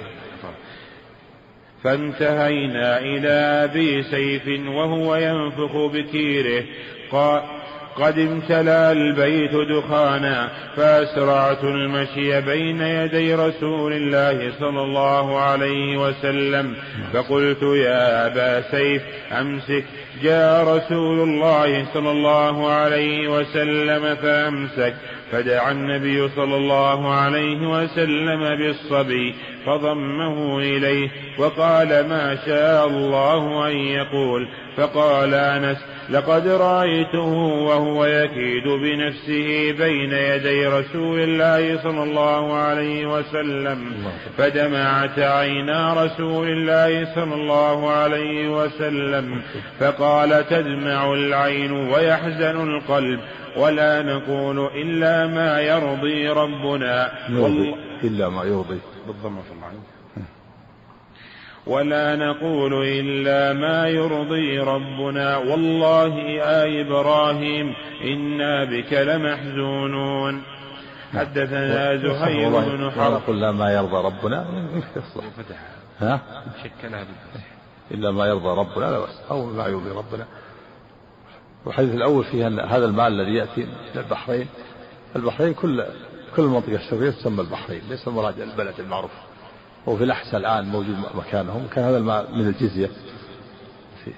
فانتهينا إلى أبي سيف وهو ينفخ بكيره، قال: قد امتلأ البيت دخانا، فأسرعت المشي بين يدي رسول الله صلى الله عليه وسلم، فقلت: يا أبا سيف أمسك. جاء رسول الله صلى الله عليه وسلم فأمسك، فدعا النبي صلى الله عليه وسلم بالصبي فضمه إليه وقال: ما شاء الله أن يقول. فقال أنس: لقد رأيته وهو يكيد بنفسه بين يدي رسول الله صلى الله عليه وسلم، فدمعت عينا رسول الله صلى الله عليه وسلم، فقال: تدمع العين ويحزن القلب، ولا نقول إلا ما يرضي ربنا إلا ما يرضي بالضم في العين. ولا نقول إلا ما يرضي ربنا والله يا إبراهيم إنا بك لمحزونون. حدثنا زهير بن حرب. ونقول لا ما يرضى ربنا ها شكلها بالفتح إلا ما يرضى ربنا لا بس أو ما يرضي ربنا. والحديث الأول فيه أن هذا المال الذي يأتي من البحرين، البحرين كل كل المنطقة الشرقية تسمى البحرين، ليس المراد البلد المعروف. وفي الأحساء الآن موجود مكانهم، كان هذا المال من الجزية في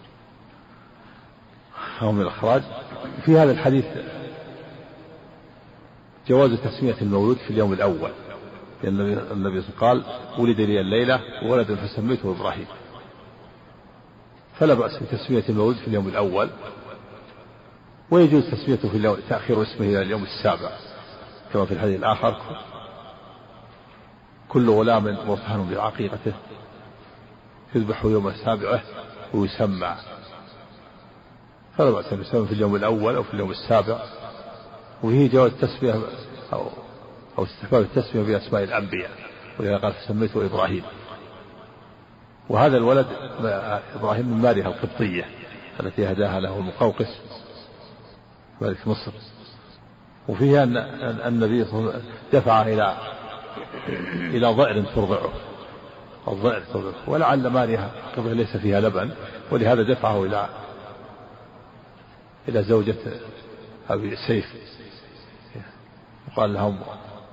أو من الإخراج. في هذا الحديث جواز تسمية المولود في اليوم الأول، لأن النبي قال ولد لي الليلة ولد فسميته إبراهيم، فلا بأس بتسمية المولود في اليوم الأول، ويجوز تسميته في اليوم تأخير اسمه إلى اليوم السابع كما في الحديث الآخر كل غلام مرتهن بعقيقته يذبح يوم السابع ويسمى، فلا بأس أن يسمى في اليوم الأول أو في اليوم السابع. وهي جواز التسمية أو أو استحباب التسمية بأسماء الأنبياء، ولذا قال فسميته إبراهيم. وهذا الولد إبراهيم من ماريا القبطية التي هداها له المقوقس ملك مصر. وفيها أن النبي صلى الله عليه وسلم دفع إلى إلى ضئر ترضعه، الضئر ترضعه، ولعل ماريا القبطية ليس فيها لبن، ولهذا دفعه إلى إلى زوجة أبي سيف، وقال لهم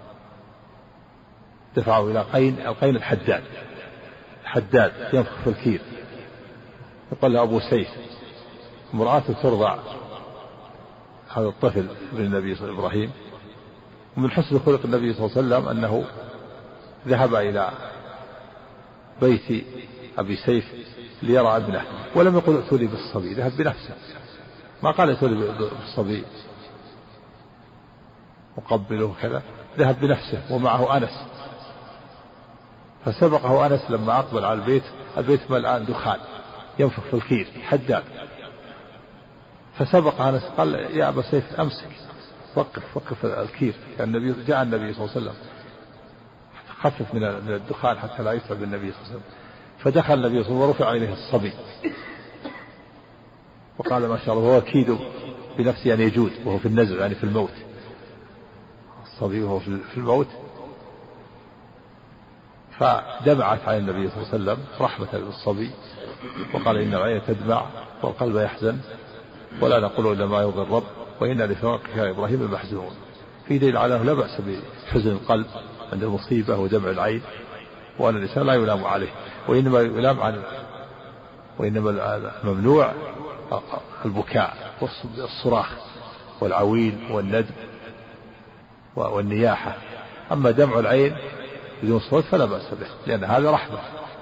دفعوا إلى قين القين الحداد حداد ينفخ في الكير، يقال له أبو سيف، امرأته ترضع هذا الطفل من النبي صلى الله عليه وسلم إبراهيم. ومن حسن خلق النبي صلى الله عليه وسلم أنه ذهب إلى بيت أبي سيف ليرى ابنه، ولم يقل ائتوا لي بالصبي، ذهب بنفسه، ما قال ائتوا لي بالصبي وقبله كذا، ذهب بنفسه ومعه أنس، فسبقه أنس لما أقبل على البيت، البيت ملآن دخان ينفخ في الكير حداد، فسبق أنس قال يا أبا سيف أمسك وقف وقف الكير، يعني النبي جاء النبي صلى الله عليه وسلم خفف من الدخان حتى لا يتعب النبي صلى الله عليه وسلم. فدخل النبي صلى الله عليه وسلم ورفع إليه الصبي وقال ما شاء الله، هو أكيد بنفسه أن يجود وهو في النزع يعني في الموت، الصبي وهو في الموت. فدمعت على النبي صلى الله عليه وسلم رحمة بالصبي، وقال إن العين تدمع والقلب يحزن ولا نقول إلا ما يرضي الرب وإنا لفراقك يا إبراهيم المحزونون. في دليل على لا بأس بحزن القلب عند المصيبة ودمع العين، وأن الإنسان لا يلام عليه، وإنما يلام عن وإنما الممنوع البكاء والصراخ والعويل والندب والنياحة. أما دمع العين بدون صوت فلا بأس به، لأن هذا رحمة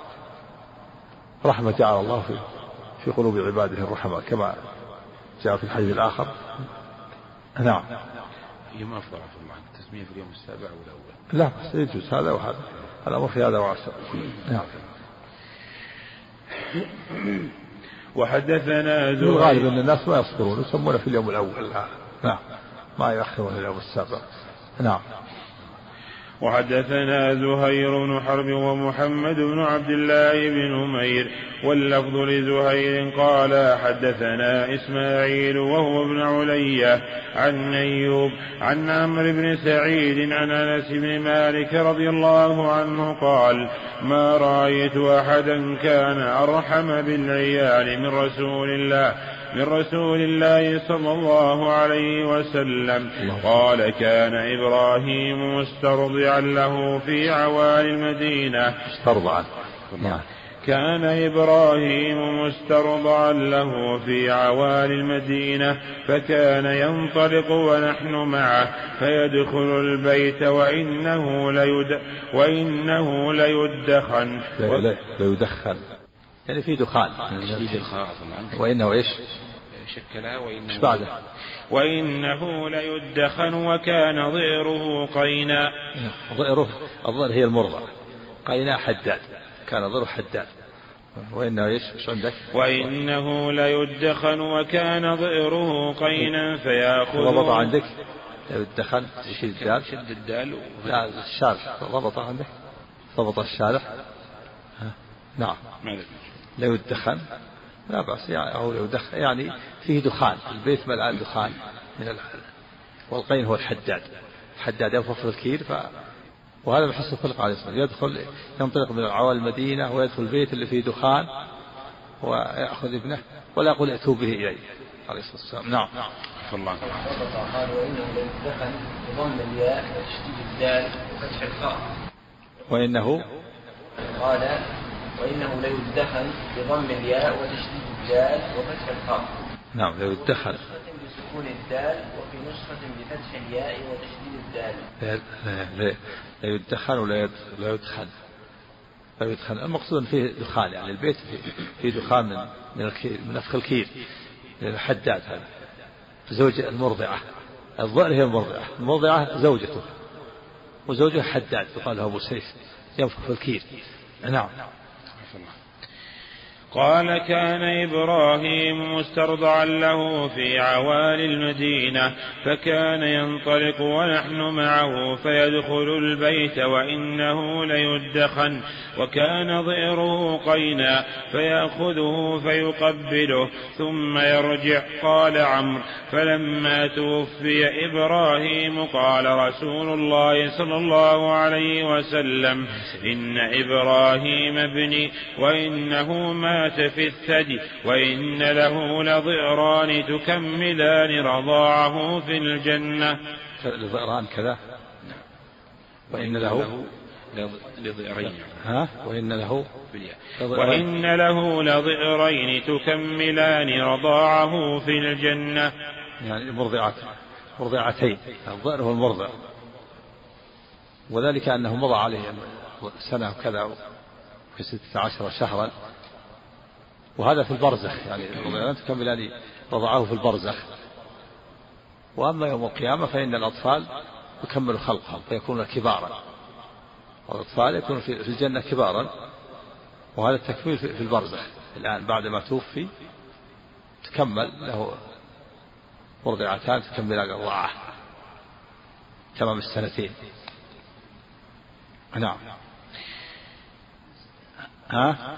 رحمة جعل الله في في قلوب عباده الرحمة كما جاء في الحديث الآخر. نعم. يوم أفضل عفوا الله التسمية في اليوم السابع والأول. لا بس يجوز هذا وهذا، الأمر في هذا وعسى. نعم. وحدثنا زهير. الغالب أن الناس ما يصبرون يسمونه في اليوم الأول. نعم. ما يأخرون اليوم السابع. نعم. وحدثنا زهير بن حرب ومحمد بن عبد الله بن أمير واللفظ لزهير قال حدثنا إسماعيل وهو ابن علية عن أيوب عن عمرو بن سعيد عن أنس بن مالك رضي الله عنه قال ما رأيت أحدا كان أرحم بالعيال من رسول الله من رسول الله صلى الله عليه وسلم. قال كان إبراهيم مسترضعا له في عوالي المدينة مسترضعا كان إبراهيم مسترضعا له في عوالي المدينة فكان ينطلق ونحن معه فيدخل البيت وإنه ليد وإنه ليدخن ليدخن يعني في دخان وإنه إيش شكلها وإنه بعده وإنه ليدخن وكان ضئره قينا. ضئره الضئر هي المرضع، قينا حداد، كان ضئره حداد. وإنه إيش إيش عندك؟ وإنه ليدخن وكان ضئره قينا فيأخذ. ضبط عندك يدخن يشيل الدال شد الدال لا الشارح ضبط عندك ضبط الشارح نعم. لا يدخن لا بأس يعني، أو يدخن يعني فيه دخان، البيت ملآن دخان من الحل. والقين هو الحداد، الحداد ينفخ في الكير ف... وهذا من حسن خلق عليه الصلاة والسلام، يدخل ينطلق من عوالي المدينة ويدخل البيت اللي فيه دخان ويأخذ ابنه ولا يقول ائتوا به إليه عليه الصلاة والسلام. نعم. الله. قال وإنه ليدخن بضم الياء وتشديد الدال وفتح الخاء. وإنه قال وإنه ليدخن بضم الياء وتشديد الدال وفتح الخاء. نعم ليدخن بسكون الدال وفي نسخة بفتح الياء وتشديد الدال. لا يدخن ولا لا يدخن لا يدخن. المقصود فيه دخان يعني البيت فيه دخان من من الكير، من نفخ الكير، من الحداد. هذا زوج المرضعة، الظاهر هي المرضعة، المرضعة زوجته وزوجها حداد يقال له أبو سيف ينفخ في الكير. نعم. قال كان إبراهيم مسترضعا له في عوالي المدينة، فكان ينطلق ونحن معه فيدخل البيت وإنه ليدخن، وكان ضئره قينا فيأخذه فيقبله ثم يرجع. قال عمرو فلما توفي إبراهيم قال رسول الله صلى الله عليه وسلم إن إبراهيم ابني وإنه مات في الثدي وإن له لضئران تكملان رضاعه في الجنة. لضئران كذا وإن له لضئرين ها وإن له وإن له لضئرين تكملان رضاعه في الجنة، يعني مرضعات مرضعتين. الضئر هو المرضع، وذلك أنه مضى عليه سنة وكذا في ستة عشر شهرا، وهذا في البرزخ يعني الرضيعان تكملان رضعه في البرزخ. وأما يوم القيامة فإن الأطفال يكمل خلقهم فيكونون كبارا، والأطفال يكونون في الجنة كبارا، وهذا التكميل في البرزخ. الآن بعد ما توفي تكمل له مرضعتان تكملان الرضاعة تمام السنتين. نعم. ها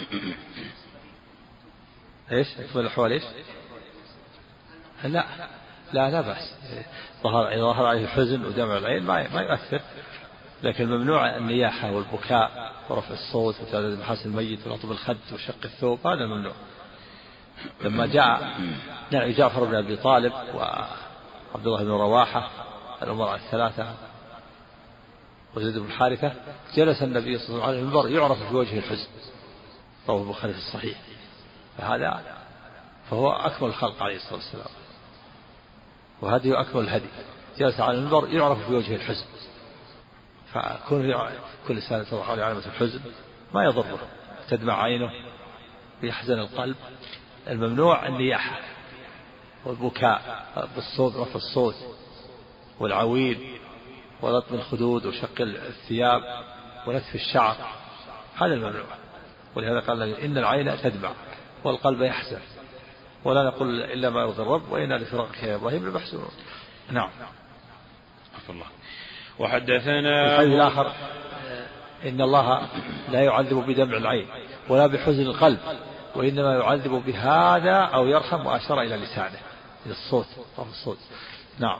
ايش تكمل الأحوال ايش؟ لا لا لا بأس. ظهر ظهر عليه الحزن ودمع العين ما ما يؤثر، لكن ممنوع النياحة والبكاء ورفع الصوت وتعدد محاسن الميت ولطم الخد وشق الثوب، هذا ممنوع. لما جاء يعني جعفر بن أبي طالب وعبد الله بن رواحة الأمراء الثلاثة وزيد بن حارثة، جلس النبي صلى الله عليه وسلم على المنبر يعرف في وجه الحزن، رواه البخاري في الصحيح. فهذا فهو أكمل الخلق عليه الصلاة والسلام، وهذه أكمل الهدي. جلس على المنبر يعرف في وجه الحزن، فكون كل سنة تضع عليه علامة الحزن ما يضره، تدمع عينه ويحزن القلب. الممنوع النياحة والبكاء بالصوت، رفع الصوت والعويل ولطم الخدود وشق الثياب ونتف الشعر، هذا الممنوع. ولهذا قال إن العين تدمع والقلب يحزن، ولا نقول إلا ما يرضي الرب وإنا لفراقك يا إبراهيم لمحزونون. نعم. الله. وحدثنا الحديث الآخر إن الله لا يعذب بدمع العين ولا بحزن القلب، وإنما يعذب بهذا أو يرحم، وأشار إلى لسانه إلى الصوت أو الصوت. نعم.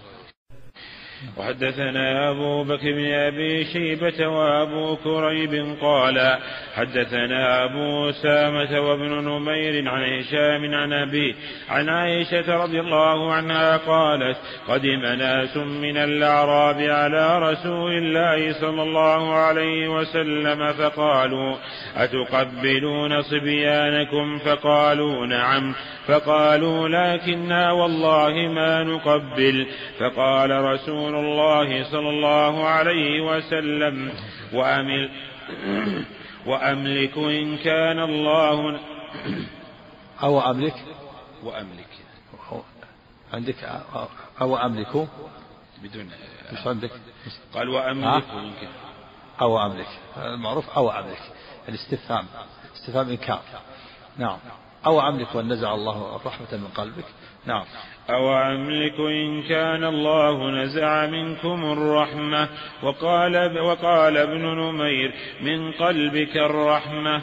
وحدثنا أبو بكر بن أبي شيبة وأبو كريب قال حدثنا أبو أسامة وابن نمير عن هشام عن أبيه عن عائشة رضي الله عنها قالت قدم ناس من الأعراب على رسول الله صلى الله عليه وسلم فقالوا أتقبلون صبيانكم؟ فقالوا نعم. فقالوا لكننا والله ما نقبل. فقال رسول الله صلى الله عليه وسلم وأمل وأملك إن كان الله أو أملك وأملك عندك أو أملك بدون مش عندك. قال وأملك أو أملك المعروف أو أملك الاستفهام استفهام إنكار. نعم. أو أملك وأن نزع الله الرحمة من قلبك نعم. أو أملك إن كان الله نزع منكم الرحمة. وقال, وقال ابن نمير من قلبك الرحمة.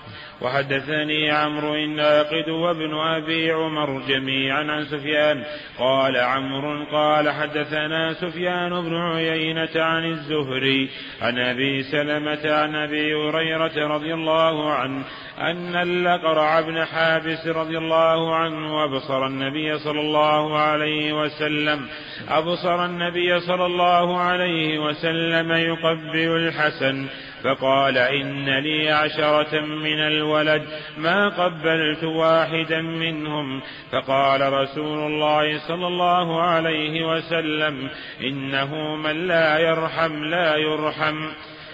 وحدثني عمرو الناقد وابن أبي عمر جميعا عن سفيان قال عمرو قال حدثنا سفيان بن عيينة عن الزهري عن أبي سلمة عن أبي هريرة رضي الله عنه أن الأقرع بن حابس رضي الله عنه أبصر النبي صلى الله عليه وسلم أبصر النبي صلى الله عليه وسلم يقبل الحسن فقال إن لي عشرة من الولد ما قبلت واحدا منهم. فقال رسول الله صلى الله عليه وسلم إنه من لا يرحم لا يرحم.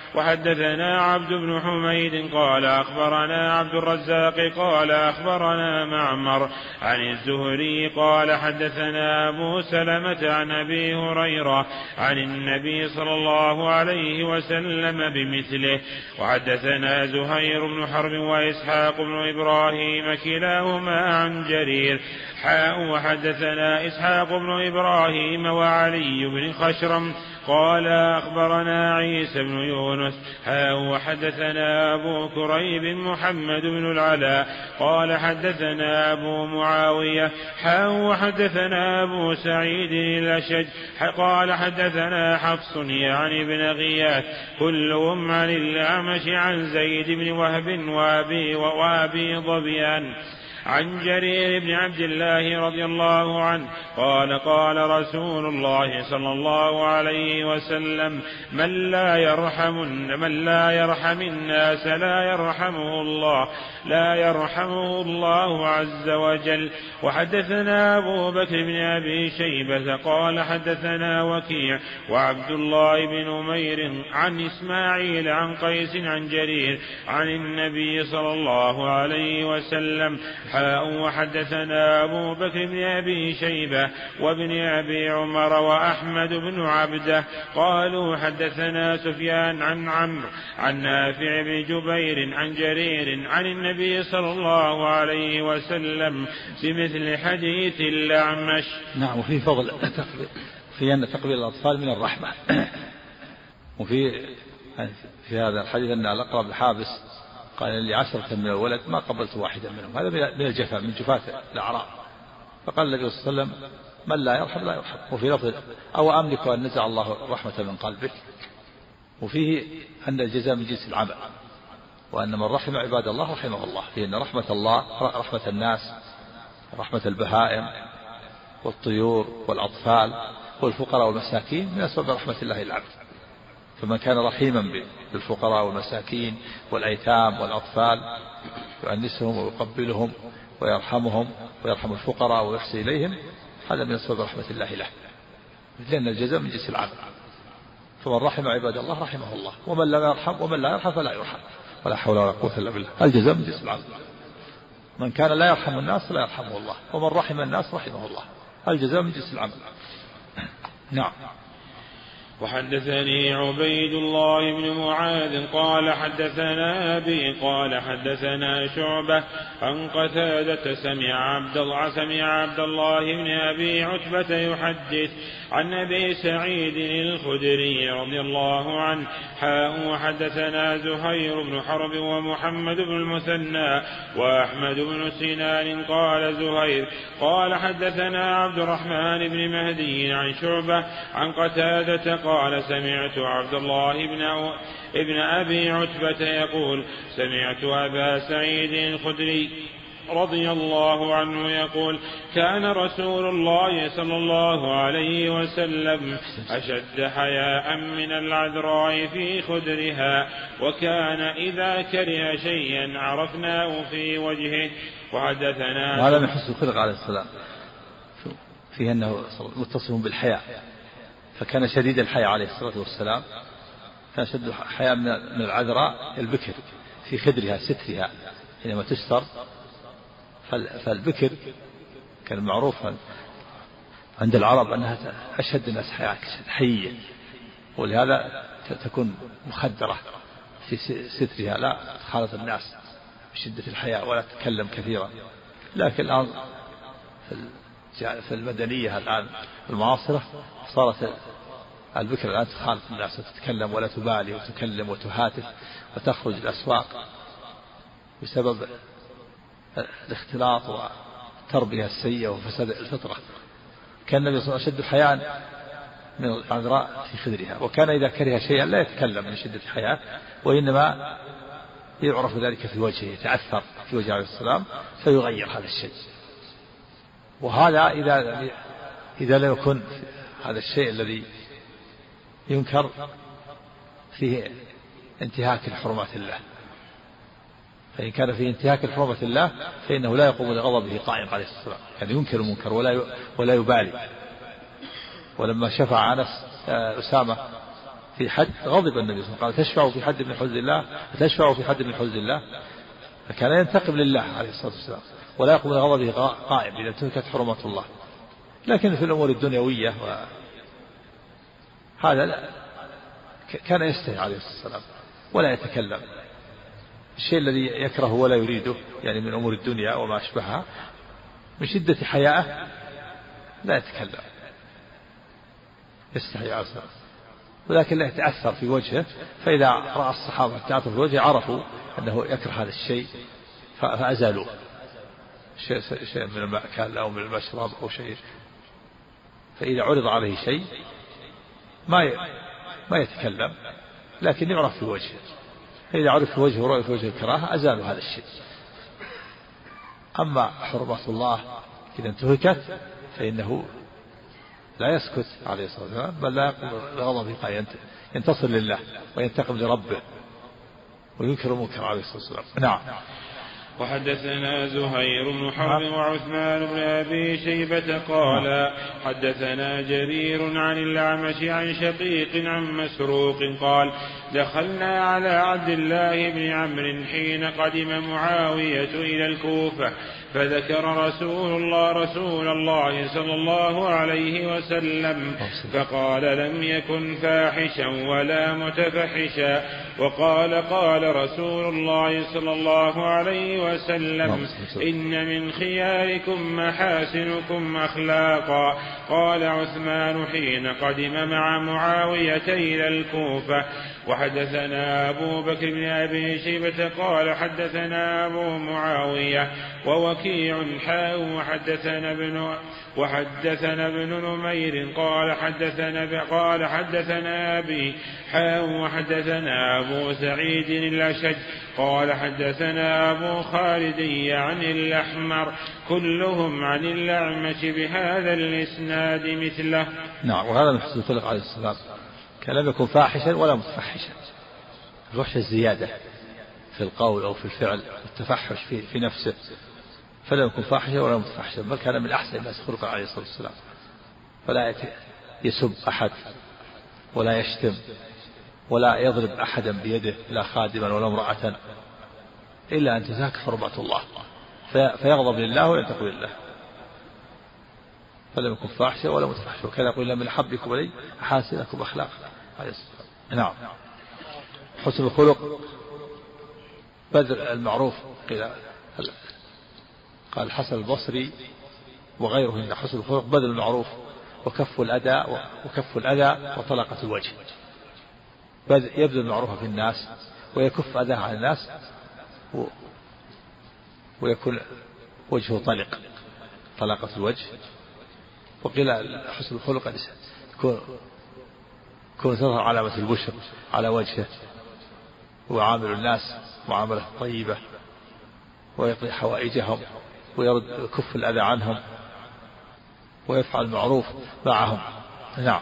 وحدثنا عبد بن حميد قال أخبرنا عبد الرزاق قال أخبرنا معمر عن الزهري قال حدثنا أبو سلمة عن أبي هريرة عن النبي صلى الله عليه وسلم بمثله. وحدثنا زهير بن حرب وإسحاق بن إبراهيم كلاهما عن جرير حاء. وحدثنا إسحاق بن إبراهيم وعلي بن خشرم قال أخبرنا عيسى بن يونس حاء. وحدثنا أبو كريب محمد بن العلاء قال حدثنا أبو معاوية حاء. وحدثنا أبو سعيد الأشج قال حدثنا حفص يعني بن غياث كلهم عن الأعمش عن زيد بن وهب وأبي وأبي ظبيان عن جرير بن عبد الله رضي الله عنه قال قال رسول الله صلى الله عليه وسلم من لا يرحم من لا يرحم الناس لا يرحمه الله لا يرحمه الله عز وجل. وحدثنا أبو بكر بن أبي شيبة قال حدثنا وكيع وعبد الله بن أمير عن إسماعيل عن قيس عن جرير عن النبي صلى الله عليه وسلم. وحدثنا أبو بكر بن أبي شيبة وابن أبي عمر وأحمد بن عبده قالوا حدثنا سفيان عن عمرو عن نافع بن جبير عن جرير عن النبي صلى الله عليه وسلم بمثل حديث الأعمش. نعم. وفي فضل في أن تقبيل الأطفال من الرحمة. وفي في هذا الحديث أن الأقرع بن حابس قال لي عشرة من الولد ما قبلت واحدا منهم. هذا من الجفاء من جفاة الأعراب. فقال النبي صلى الله عليه وسلم من لا يرحم لا يرحم. وفي لفظ أو أملك أن نزع الله رحمة من قلبك. وفيه أن الجزاء من جنس العمل وأن من رحم عباد الله رحمه الله. فيه أن رحمة الله رحمة الناس رحمة البهائم والطيور والأطفال والفقراء والمساكين من أسباب رحمة الله العبد. فمن كان رحيما بالفقراء والمساكين والأيتام والأطفال يؤنسهم ويقبلهم ويرحمهم ويرحم الفقراء ويحسن إليهم هذا من أسباب رحمة الله له. لأن الجزاء من جنس العمل. فمن رحم عباد الله رحمه الله ومن لا يرحم ومن لا يرحم فلا يرحم. ولا حول ولا قوة إلا بالله. الجزاء من جنس العمل. من كان لا يرحم الناس لا يرحمه الله ومن رحم الناس رحمه الله. الجزاء من جنس العمل. نعم. وحدثني عبيد الله بن معاذ قال حدثنا أبي قال حدثنا شعبة عن قتادة سمع عبد الله سمع عبد الله بن أبي عتبة يحدث عن أبي سعيد الخدري رضي الله عنه حاء. وحدثنا زهير بن حرب ومحمد بن المثنى وأحمد بن سنان قال زهير قال حدثنا عبد الرحمن بن مهدي عن شعبة عن قتادة قال سمعت عبد الله بن ابن أبي عتبة يقول سمعت أبا سعيد الخدري رضي الله عنه يقول كان رسول الله صلى الله عليه وسلم أشد حياء من العذراء في خدرها وكان إذا كره شيئا عرفناه في وجهه. وحدثنا وهذا من حسن الخلق عليه السلام فيه أنه متصف بالحياء فكان شديد الحياء عليه الصلاة والسلام. كان شد حياء من العذراء البكر في خدرها سترها حينما تستر. فالبكر كان معروفا عند العرب أنها أشد الناس حياء حية ولهذا تكون مخدرة في سترها لا تخالط الناس بشدة الحياء ولا تتكلم كثيرا. لكن الآن في المدنية الآن المعاصرة صارت البكر الآن تخالف الناس وتتكلم ولا تبالي وتكلم وتهاتف وتخرج الأسواق بسبب الاختلاط والتربية السيئة وفساد الفطرة. كان النبي صلى الله عليه وسلم أشد حياء من العذراء في خدرها، وكان إذا كره شيئا لا يتكلم من شدة حياء، وإنما يعرف ذلك في وجهه، يتأثر في وجه عليه السلام فيغير هذا الشيء. وهذا إذا إذا لم يكن هذا الشيء الذي ينكر فيه انتهاك لحرمات الله، فإن كان فيه انتهاك لحرمة الله فإنه لا يقوم لغضبه قائم عليه الصلاة والسلام، يعني ينكر المنكر ولا ولا يبالي. ولما شفع أنس أسامة في حد غضب النبي صلى الله عليه وسلم، قال تشفع في حد من حدود الله تشفع في حد من حدود الله، فكان ينتقم لله عليه الصلاة والسلام ولا يقوم لغضبه قائم إذا انتهكت حرمات الله. لكن في الأمور الدنيوية هذا لا كان يستحي عليه الصلاة والسلام ولا يتكلم. الشيء الذي يكره ولا يريده يعني من أمور الدنيا وما أشبهها من شدة حياءه لا يتكلم، يستحي عليه الصلاة والسلام، ولكن لا يتأثر في وجهه. فإذا رأى الصحابة تأثر في وجهه عرفوا أنه يكره هذا الشيء فأزالوه، شيء شيء من المأكل أو من المشرب أو شيء. فإذا عرض عليه شيء ما ما يتكلم لكن يعرف في وجهه، فإذا عرف في وجهه ورأي في وجه الكراهة أزالوا هذا الشيء. أما حرمة الله إذا انتهكت فإنه لا يسكت عليه الصلاة والسلام، بل لا يقوم بغضبه، ينتصر لله وينتقم لربه وينكر المنكر عليه الصلاة والسلام. نعم. وحدثنا زهير بن حرب وعثمان بن أبي شيبة قال حدثنا جرير عن الأعمش عن شقيق عن مسروق قال دخلنا على عبد الله بن عمرو حين قدم معاوية إلى الكوفة فذكر رسول الله رسول الله صلى الله عليه وسلم فقال لم يكن فاحشا ولا متفحشا، وقال قال رسول الله صلى الله عليه وسلم إن من خياركم محاسنكم أخلاقا. قال عثمان حين قدم مع معاوية إلى الكوفة. وحدثنا أبو بكر بن أبي شيبة قال حدثنا أبو معاوية ووكيع حاء وحدثنا ابن وحدثنا ابن نمير قال حدثنا قال حدثنا أبي حاء وحدثنا أبو سعيد الأشج قال حدثنا أبو خالد عن الأحمر كلهم عن الأعمش بهذا الإسناد مثله. نعم. وهذا من حسن الخلق عليه السلام، كان لم يكن فاحشا ولا متفحشا. الفحش الزيادة في القول أو في الفعل والتفحش في, في نفسه، فلا يكن فاحشا ولا متفحشا، بل كان من أحسن الناس خلقا عليه الصلاة والسلام، فلا يسب أحد ولا يشتم ولا يضرب أحدا بيده لا خادما ولا امرأة إلا أن تزهك حرمة الله فيغضب لله وينتقم لله. فلم يكن فاحشا ولا متفحشا، وكان يقول من أحبكم إلي أحاسنكم أخلاقا عليه الصلاة والسلام. نعم. حسن الخلق بذل المعروف. قال الحسن البصري وغيره إن حسن الخلق بذل المعروف وكف الأذى وكف الأذى وطلقة الوجه. يبذل المعروف في الناس ويكف أذاه عن الناس ويكون وجهه طلق، طلقة الوجه. وقيل حسن الخلق يكون تظهر علامة البشر على وجهه، ويعامل الناس معاملة طيبة ويقضي حوائجهم ويرد كف الأذى عنهم ويفعل المعروف معهم. نعم.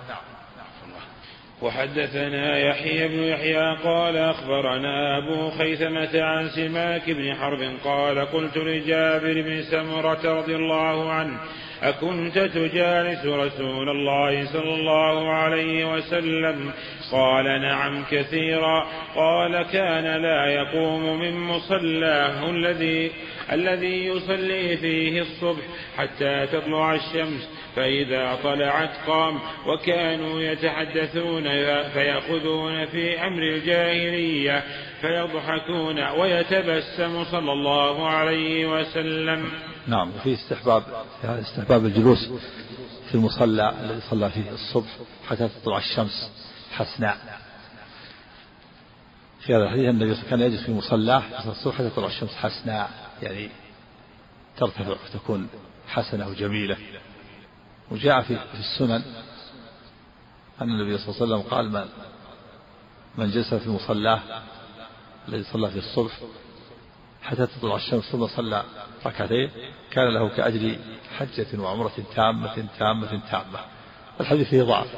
وحدثنا يحيى بن يحيى قال أخبرنا أبو خيثمة عن سماك بن حرب قال قلت لجابر بن سمرة رضي الله عنه أكنت تجالس رسول الله صلى الله عليه وسلم؟ قال نعم كثيرا. قال كان لا يقوم من مصلاه الذي الذي يصلي فيه الصبح حتى تطلع الشمس، فإذا طلعت قام، وكانوا يتحدثون فيأخذون في أمر الجاهلية فيضحكون ويتبسم صلى الله عليه وسلم. نعم. وفي استحباب يعني استحباب الجلوس في المصلى الذي صلى فيه الصبح حتى تطلع الشمس حسناء. في هذا الحديث النبي كان يجلس في مصلاه الصبح حتى تطلع الشمس حسناء، يعني ترتفع وتكون حسنة وجميلة. وجاء في السنن أن النبي صلى الله عليه وسلم قال: من من جلس في مصلاه الذي صلى في الصبح حتى تطلع الشمس ثم صلى ركعتين كان له كأجر حجة وعمرة تامة تامة تامة. الحديث فيه ضعف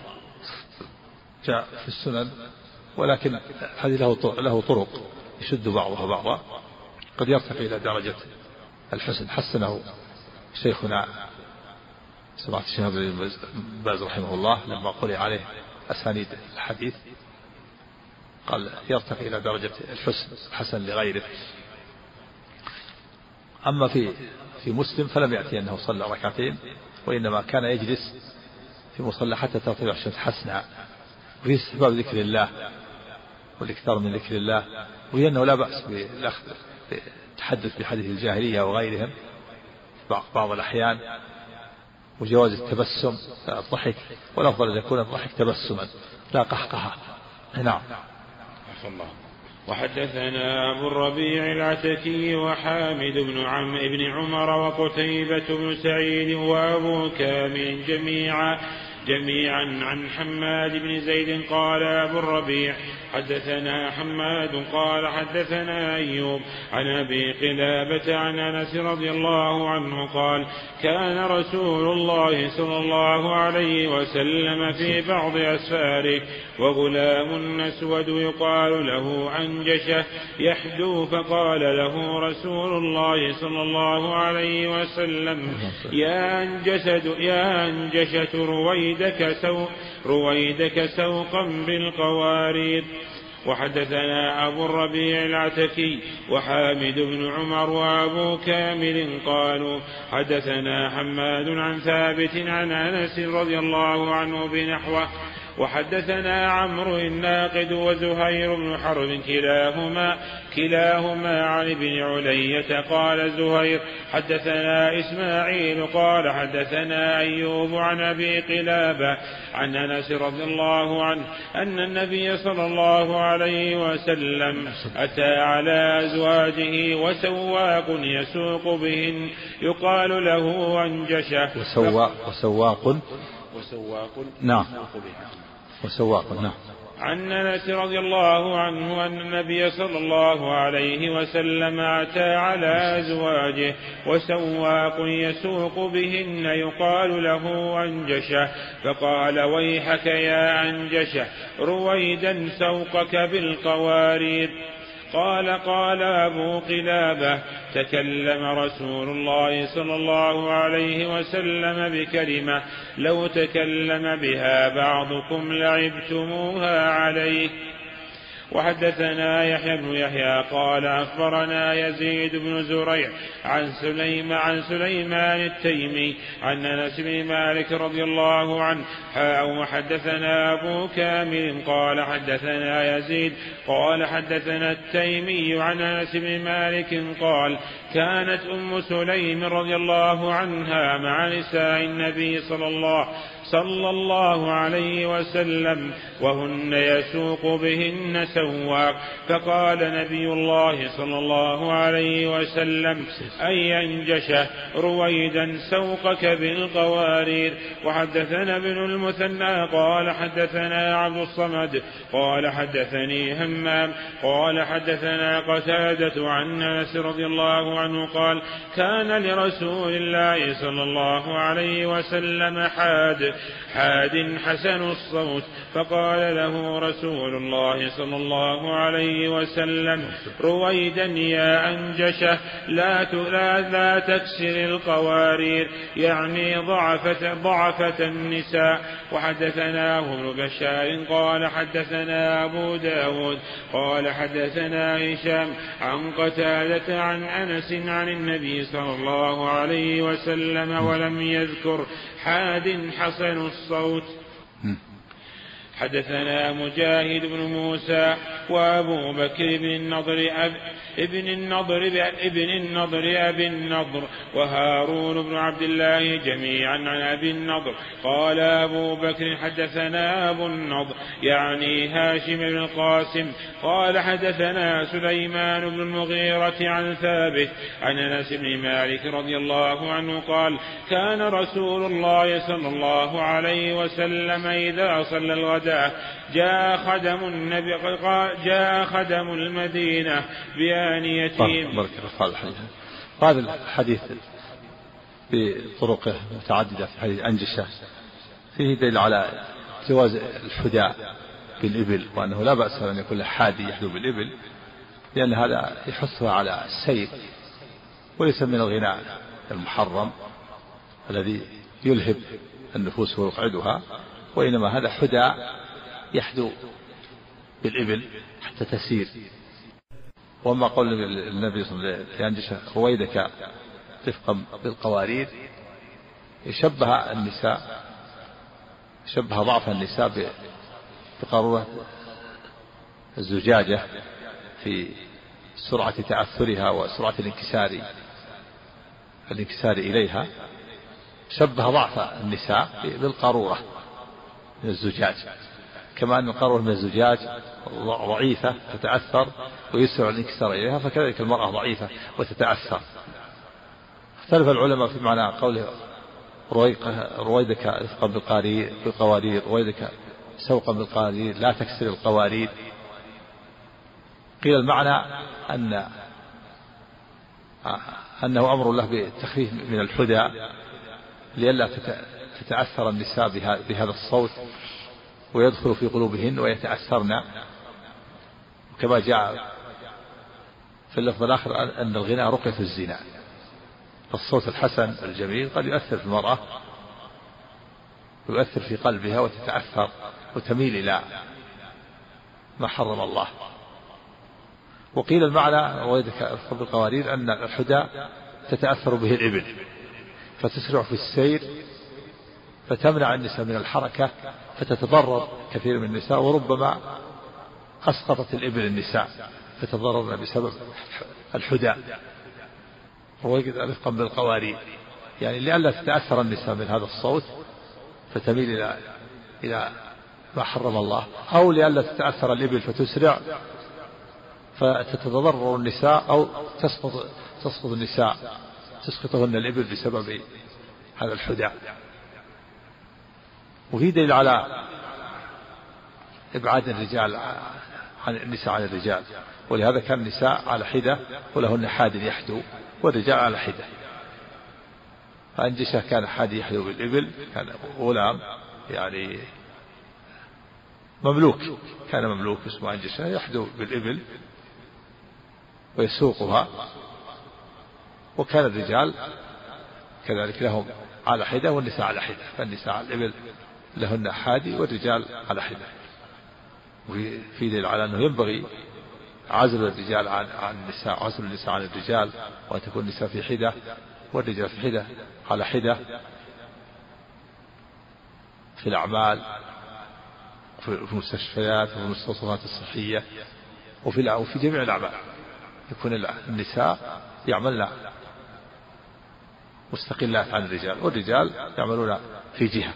جاء في السنن، ولكن الحديث له طرق يشد بعضها بعضا، قد يرتقي إلى درجة الحسن. حسنه شيخنا سمعت الشيخ ابن باز رحمه الله لما قرئ عليه أسانيد الحديث قال يرتقي إلى درجة الحسن حسن لغيره. أما في في مسلم فلم يأتي أنه صلى ركعتين، وإنما كان يجلس في مصلى حتى ترتفع الشمس حسنا. وفي استحباب ذكر الله والاكثار من ذكر الله، وهي أنه لا بأس بالتحدث بحديث الجاهلية وغيرهم بعض الأحيان، وجواز التبسم الضحك، والأفضل أن يكون الضحك تبسما لا قهقهة. نعم. الله. وحدثنا أبو الربيع العتكي وحامد بن عم ابن عمر وقتيبة بن سعيد وأبو كامل جميعا جميعا عن حماد بن زيد قال أبو الربيع حدثنا حماد قال حدثنا أيوب عن أبي قلابة عن أنس رضي الله عنه قال: كان رسول الله صلى الله عليه وسلم في بعض أسفاره وغلام أسود يقال له أنجشة يحدو، فقال له رسول الله صلى الله عليه وسلم: يا أنجشة يا أنجشة رويدك سوق رويدك سوقا بالقوارير. وحدثنا أبو الربيع العتكي وحامد بن عمر وأبو كامل قالوا حدثنا حماد عن ثابت عن أنس رضي الله عنه بنحوه. وحدثنا عمرو الناقد وزهير بن حرب كلاهما كلاهما عن ابن علية قال زهير حدثنا إسماعيل قال حدثنا أيوب عن أبي قلابة عن أنس رضي الله عنه أن النبي صلى الله عليه وسلم أتى على أزواجه وسواق يسوق بهن يقال له أنجشة. وسواق وسواق وسواق نعم وسواق نعم. عن أنس رضي الله عنه أن النبي صلى الله عليه وسلم أتى على أزواجه وسواق يسوق بهن يقال له أنجشة، فقال: ويحك يا أنجشة رويدا سوقك بالقوارير. قال قال أبو قلابة: تكلم رسول الله صلى الله عليه وسلم بكلمة لو تكلم بها بعضكم لعبتموها عليه. وحدثنا يحيى بن يحيى قال أخبرنا يزيد بن زريع عن سليم عن سليمان التيمي عن أنس بن مالك رضي الله عنه. وحدثنا أبو كامل قال حدثنا يزيد قال حدثنا التيمي عن أنس بن مالك قال: كانت أم سليم رضي الله عنها مع نساء النبي صلى الله صلى الله عليه وسلم وهن يسوق بهن سواق، فقال نبي الله صلى الله عليه وسلم: أي أنجشة رويدا سوقك بالقوارير. وحدثنا ابن المثنى قال حدثنا عبد الصمد قال حدثني همام قال حدثنا قتادة عن أنس رضي الله عنه قال: كان لرسول الله صلى الله عليه وسلم حاد حاد حسن الصوت، فقال له رسول الله صلى الله عليه وسلم: رويدا يا أنجشة لا لا, لا تكسر القوارير، يعني ضعفة, ضعفة النساء. وحدثناه ابن بشار قال حدثنا أبو داود قال حدثنا هشام عن قتادة عن أنس عن النبي صلى الله عليه وسلم ولم يذكر حاد حسن الصوت حدثنا مجاهد بن موسى وأبو بكر بن النضر أب ابن النضر ابن النضر أبي النضر وهارون بن عبد الله جميعا عن أبي النضر. قال أبو بكر حدثنا أبو النضر يعني هاشم بن القاسم قال حدثنا سليمان بن المغيرة عن ثابت عن أنس بن مالك رضي الله عنه قال كان رسول الله صلى الله عليه وسلم إذا صلى الغداء جاء خدم النبي جاء خدم المدينة بآنيتهم. هذا الحديث بطرقه متعددة في حديث أنجشة فيه دليل على جواز الحداء بالإبل وأنه لا بأس أن يكون حادي يحدو بالإبل لأن هذا يحثها على السير وليس من الغناء المحرم الذي يلهب النفوس ويقعدها وإنما هذا حداء يحدو بالإبل حتى تسير. وما قول النبي صلى الله عليه وسلم ينجش رويدك رفقا بالقوارير يشبه النساء شبه ضعف النساء بقارورة الزجاجة في سرعة تأثرها وسرعة الانكسار الانكسار إليها شبه ضعف النساء بالقارورة من الزجاج كما أن القارورة من الزجاج ضعيفة تتأثر ويسرع الانكسار إليها فكذلك المرأة ضعيفة وتتأثر. اختلف العلماء في معنى قوله رويدك رفقا بالقوارير رويدك سوقا بالقوارير لا تكسر القوارير. قيل المعنى أن أنه أمر الله بالتخفيف من الحدى لئلا تتأثر النساء بهذا الصوت ويدخل في قلوبهن ويتأثرن. كما جاء في اللفظ الآخر أن الغناء رقية الزنا فالصوت الحسن الجميل قد يؤثر في المرأة يؤثر في قلبها وتتأثر وتميل إلى ما حرم الله. وقيل المعنى رويدك بالقوارير أن الحدى تتأثر به الإبل فتسرع في السير فتمنع النساء من الحركة فتتضرر كثير من النساء وربما أسقطت الإبل النساء فتضررن بسبب الحدى. رويدك رفقا بالقوارير يعني لئلا تتأثر النساء من هذا الصوت فتميل إلى إلى ما حرم الله أو لئلا تتأثر الإبل فتسرع فتتضرر النساء أو تسقط تسقط النساء تسقطهن الإبل بسبب هذا الحدى. وفي دليل على إبعاد الرجال عن النساء عن الرجال ولهذا كان النساء على حدة ولهن حاد يحدو والرجال على حدة. فأنجشة كان حاد يحدو بالإبل كان غلام يعني مملوك كان مملوك اسمه أنجشة يحدو بالإبل ويسوقها وكان الرجال كذلك لهم على حدة والنساء على حدة فالنساء على الإبل لهن حادي والرجال على حدة. وفي دليل على أنه ينبغي عزل الرجال عن عن النساء عزل النساء عن الرجال وأن تكون النساء في حدة والرجال في حدة على حدة في الأعمال في المستشفيات وفي المستوصفات الصحية وفي وفي جميع الأعمال يكون النساء يعملن مستقلات عن الرجال والرجال يعملون في جهة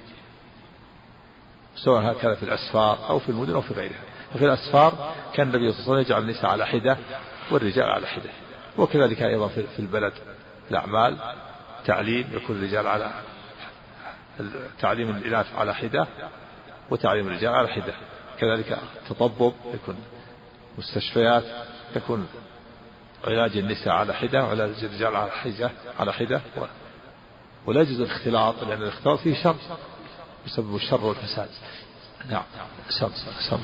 سواء كان في الأسفار أو في المدن أو في غيرها. وفي الأسفار كان النبي صلى الله عليه وسلم يجعل النساء على حدة والرجال على حدة وكذلك أيضا في البلد الأعمال تعليم يكون الرجال على تعليم الإناث على حدة وتعليم الرجال على حدة. كذلك تطبب يكون مستشفيات يكون علاج النساء على حدة وعلاج الرجال على حدة على حدة ولا يجوز الاختلاط لأن الاختلاط فيه شر بسبب الشر والفساد. نعم.